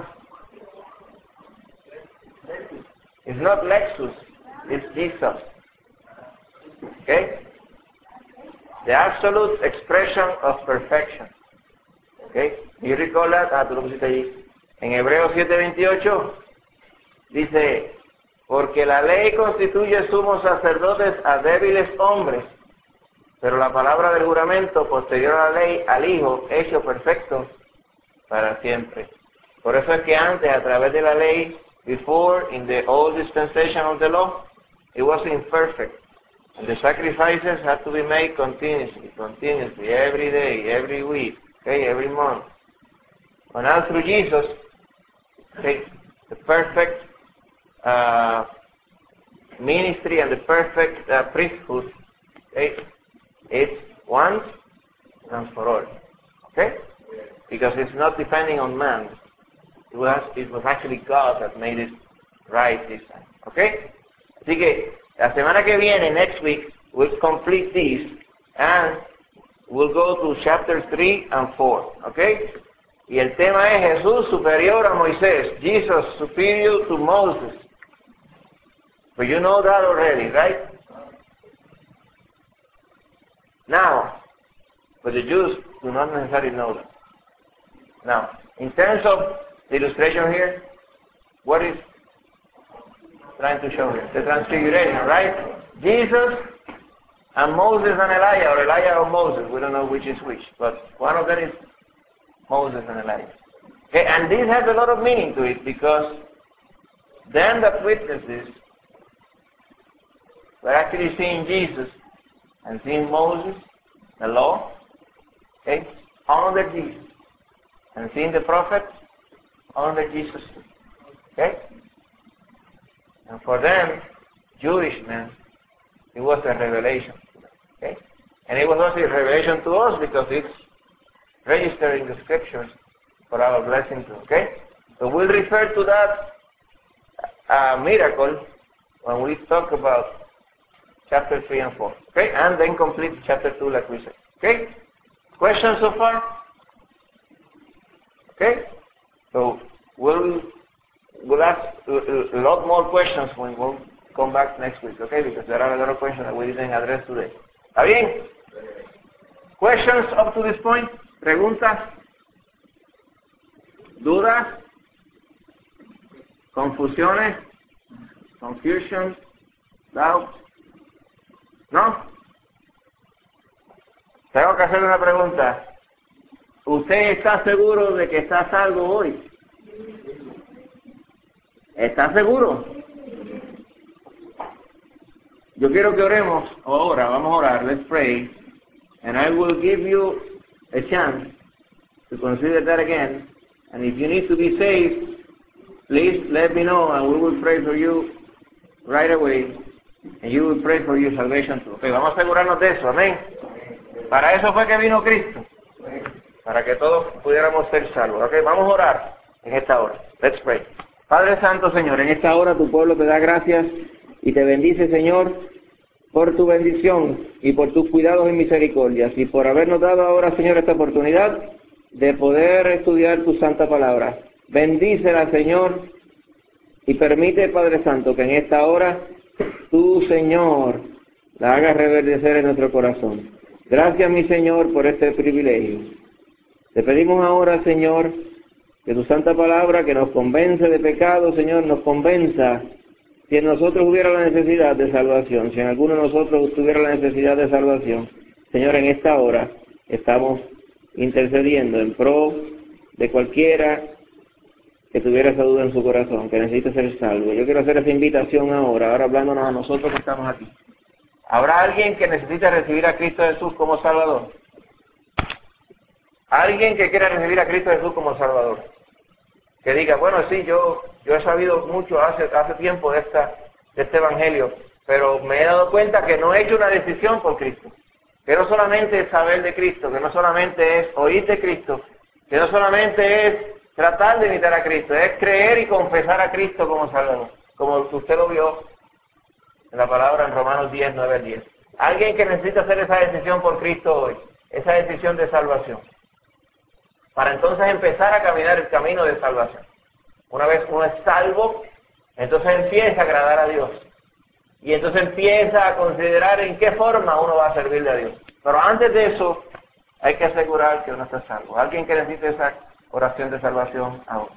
It's not Lexus, it's Jesus. Okay? The absolute expression of perfection. Okay? You recall that? Ah, tú lo pusiste allí. En Hebreos 7:28 dice, porque la ley constituye sumos sacerdotes a débiles hombres, pero la palabra del juramento posterior a la ley al Hijo, hecho perfecto para siempre. Por eso es que antes, a través de la ley, before, in the old dispensation of the law, it was imperfect. And the sacrifices had to be made continuously, every day, every week, okay, every month. But now through Jesus, okay, the perfect ministry and the perfect priesthood, okay, it's once and for all. Okay? Because it's not depending on man. It was actually God that made it right this time. Okay? Así que la semana que viene, next week, we'll complete this and we'll go to chapter 3 and 4. Okay? Y el tema es Jesús superior a Moisés. Jesus superior to Moses. But you know that already, right? Now, but the Jews do not necessarily know that. Now, in terms of the illustration here, what is trying to show here? The transfiguration, right? Jesus and Moses and Elijah, or Elijah or Moses, we don't know which is which, but one of them is Moses and Elijah. Okay, and this has a lot of meaning to it because them that witness this were actually seeing Jesus and seeing Moses, the law, okay, under Jesus, and seeing the prophets under Jesus, okay? And for them, Jewish men, it was a revelation, okay? And it was also a revelation to us because it's registered in the scriptures for our blessing too, okay? So we'll refer to that miracle when we talk about chapter 3 and 4, okay? And then complete chapter 2 like we said, okay? Questions so far? Okay? So we'll ask a lot more questions when we'll come back next week, okay? Because there are a lot of questions that we didn't address today. ¿Está bien? Questions up to this point? ¿Preguntas? ¿Dudas? ¿Confusiones? ¿Confusion? ¿Doubt? ¿No? Tengo que hacer una pregunta. ¿Usted está seguro de que está a salvo hoy? ¿Está seguro? Yo quiero que oremos ahora. Vamos a orar. Let's pray. And I will give you a chance to consider that again. And if you need to be saved, please let me know and we will pray for you right away. And you will pray for your salvation too. Okay, vamos a asegurarnos de eso. Amén. Para eso fue que vino Cristo. Para que todos pudiéramos ser salvos. Okay, vamos a orar en esta hora. Let's pray. Padre Santo, Señor, en esta hora tu pueblo te da gracias y te bendice, Señor, por tu bendición y por tus cuidados y misericordias y por habernos dado ahora, Señor, esta oportunidad de poder estudiar tu santa palabra. Bendícela, Señor, y permite, Padre Santo, que en esta hora tú, Señor, la hagas reverdecer en nuestro corazón. Gracias, mi Señor, por este privilegio. Te pedimos ahora, Señor, que tu santa palabra, que nos convence de pecado, Señor, nos convenza si en nosotros hubiera la necesidad de salvación, si en alguno de nosotros tuviera la necesidad de salvación. Señor, en esta hora estamos intercediendo en pro de cualquiera que tuviera esa duda en su corazón, que necesite ser salvo. Yo quiero hacer esa invitación ahora hablándonos a nosotros que estamos aquí. ¿Habrá alguien que necesite recibir a Cristo Jesús como Salvador? Alguien que quiera recibir a Cristo Jesús como Salvador. Que diga, bueno, sí, yo he sabido mucho hace tiempo de este Evangelio, pero me he dado cuenta que no he hecho una decisión por Cristo. Que no solamente es saber de Cristo, que no solamente es oír de Cristo, que no solamente es tratar de imitar a Cristo, es creer y confesar a Cristo como Salvador, como usted lo vio en la palabra en Romanos 10, 9 al 10. Alguien que necesita hacer esa decisión por Cristo hoy. esa decisión de salvación, para entonces empezar a caminar el camino de salvación. Una vez uno es salvo, entonces empieza a agradar a Dios. Y entonces empieza a considerar en qué forma uno va a servirle a Dios. Pero antes de eso, hay que asegurar que uno está salvo. ¿Alguien que necesite esa oración de salvación ahora?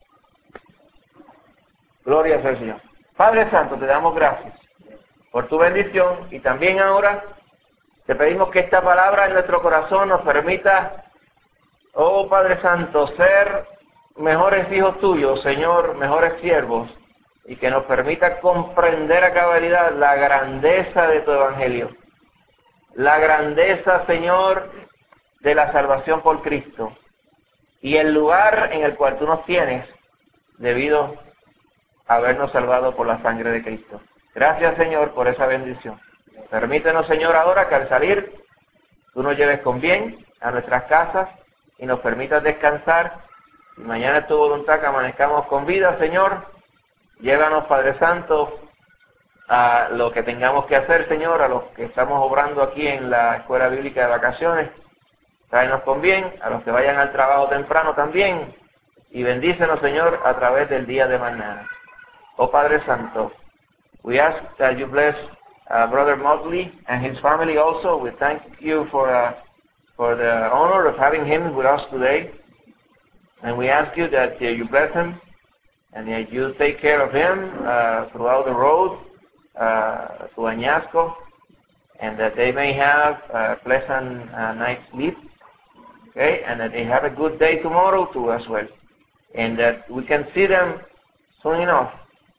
Gloria sea al Señor. Padre Santo, te damos gracias por tu bendición y también ahora te pedimos que esta palabra en nuestro corazón nos permita, oh Padre Santo, ser mejores hijos tuyos, Señor, mejores siervos, y que nos permita comprender a cabalidad la grandeza de tu Evangelio, la grandeza, Señor, de la salvación por Cristo, y el lugar en el cual tú nos tienes debido a habernos salvado por la sangre de Cristo. Gracias, Señor, por esa bendición. Permítenos, Señor, ahora que al salir tú nos lleves con bien a nuestras casas y nos permitas descansar. Y mañana es tu voluntad que amanezcamos con vida, Señor. Llévanos, Padre Santo, a lo que tengamos que hacer, Señor, a los que estamos obrando aquí en la Escuela Bíblica de Vacaciones. Tráenos con bien, a los que vayan al trabajo temprano también, y bendícenos, Señor, a través del día de mañana. Oh Padre Santo, we ask that you bless Brother Motley and his family also. We thank you for the honor of having him with us today. And we ask you that you bless him and that you take care of him throughout the road to Añasco, and that they may have a pleasant night's sleep, okay, and that they have a good day tomorrow too as well, and that we can see them soon enough,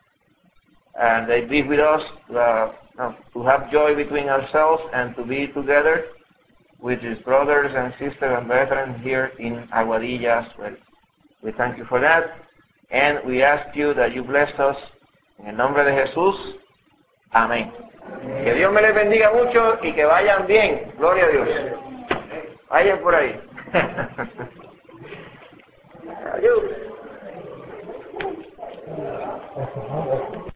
and they be with us to have joy between ourselves and to be together with his brothers and sisters and brethren here in Aguadilla as well. We thank you for that, and we ask you that you bless us en el nombre de Jesús. Amén. Que Dios me les bendiga mucho y que vayan bien. Gloria a Dios. Vayan por ahí. Adiós.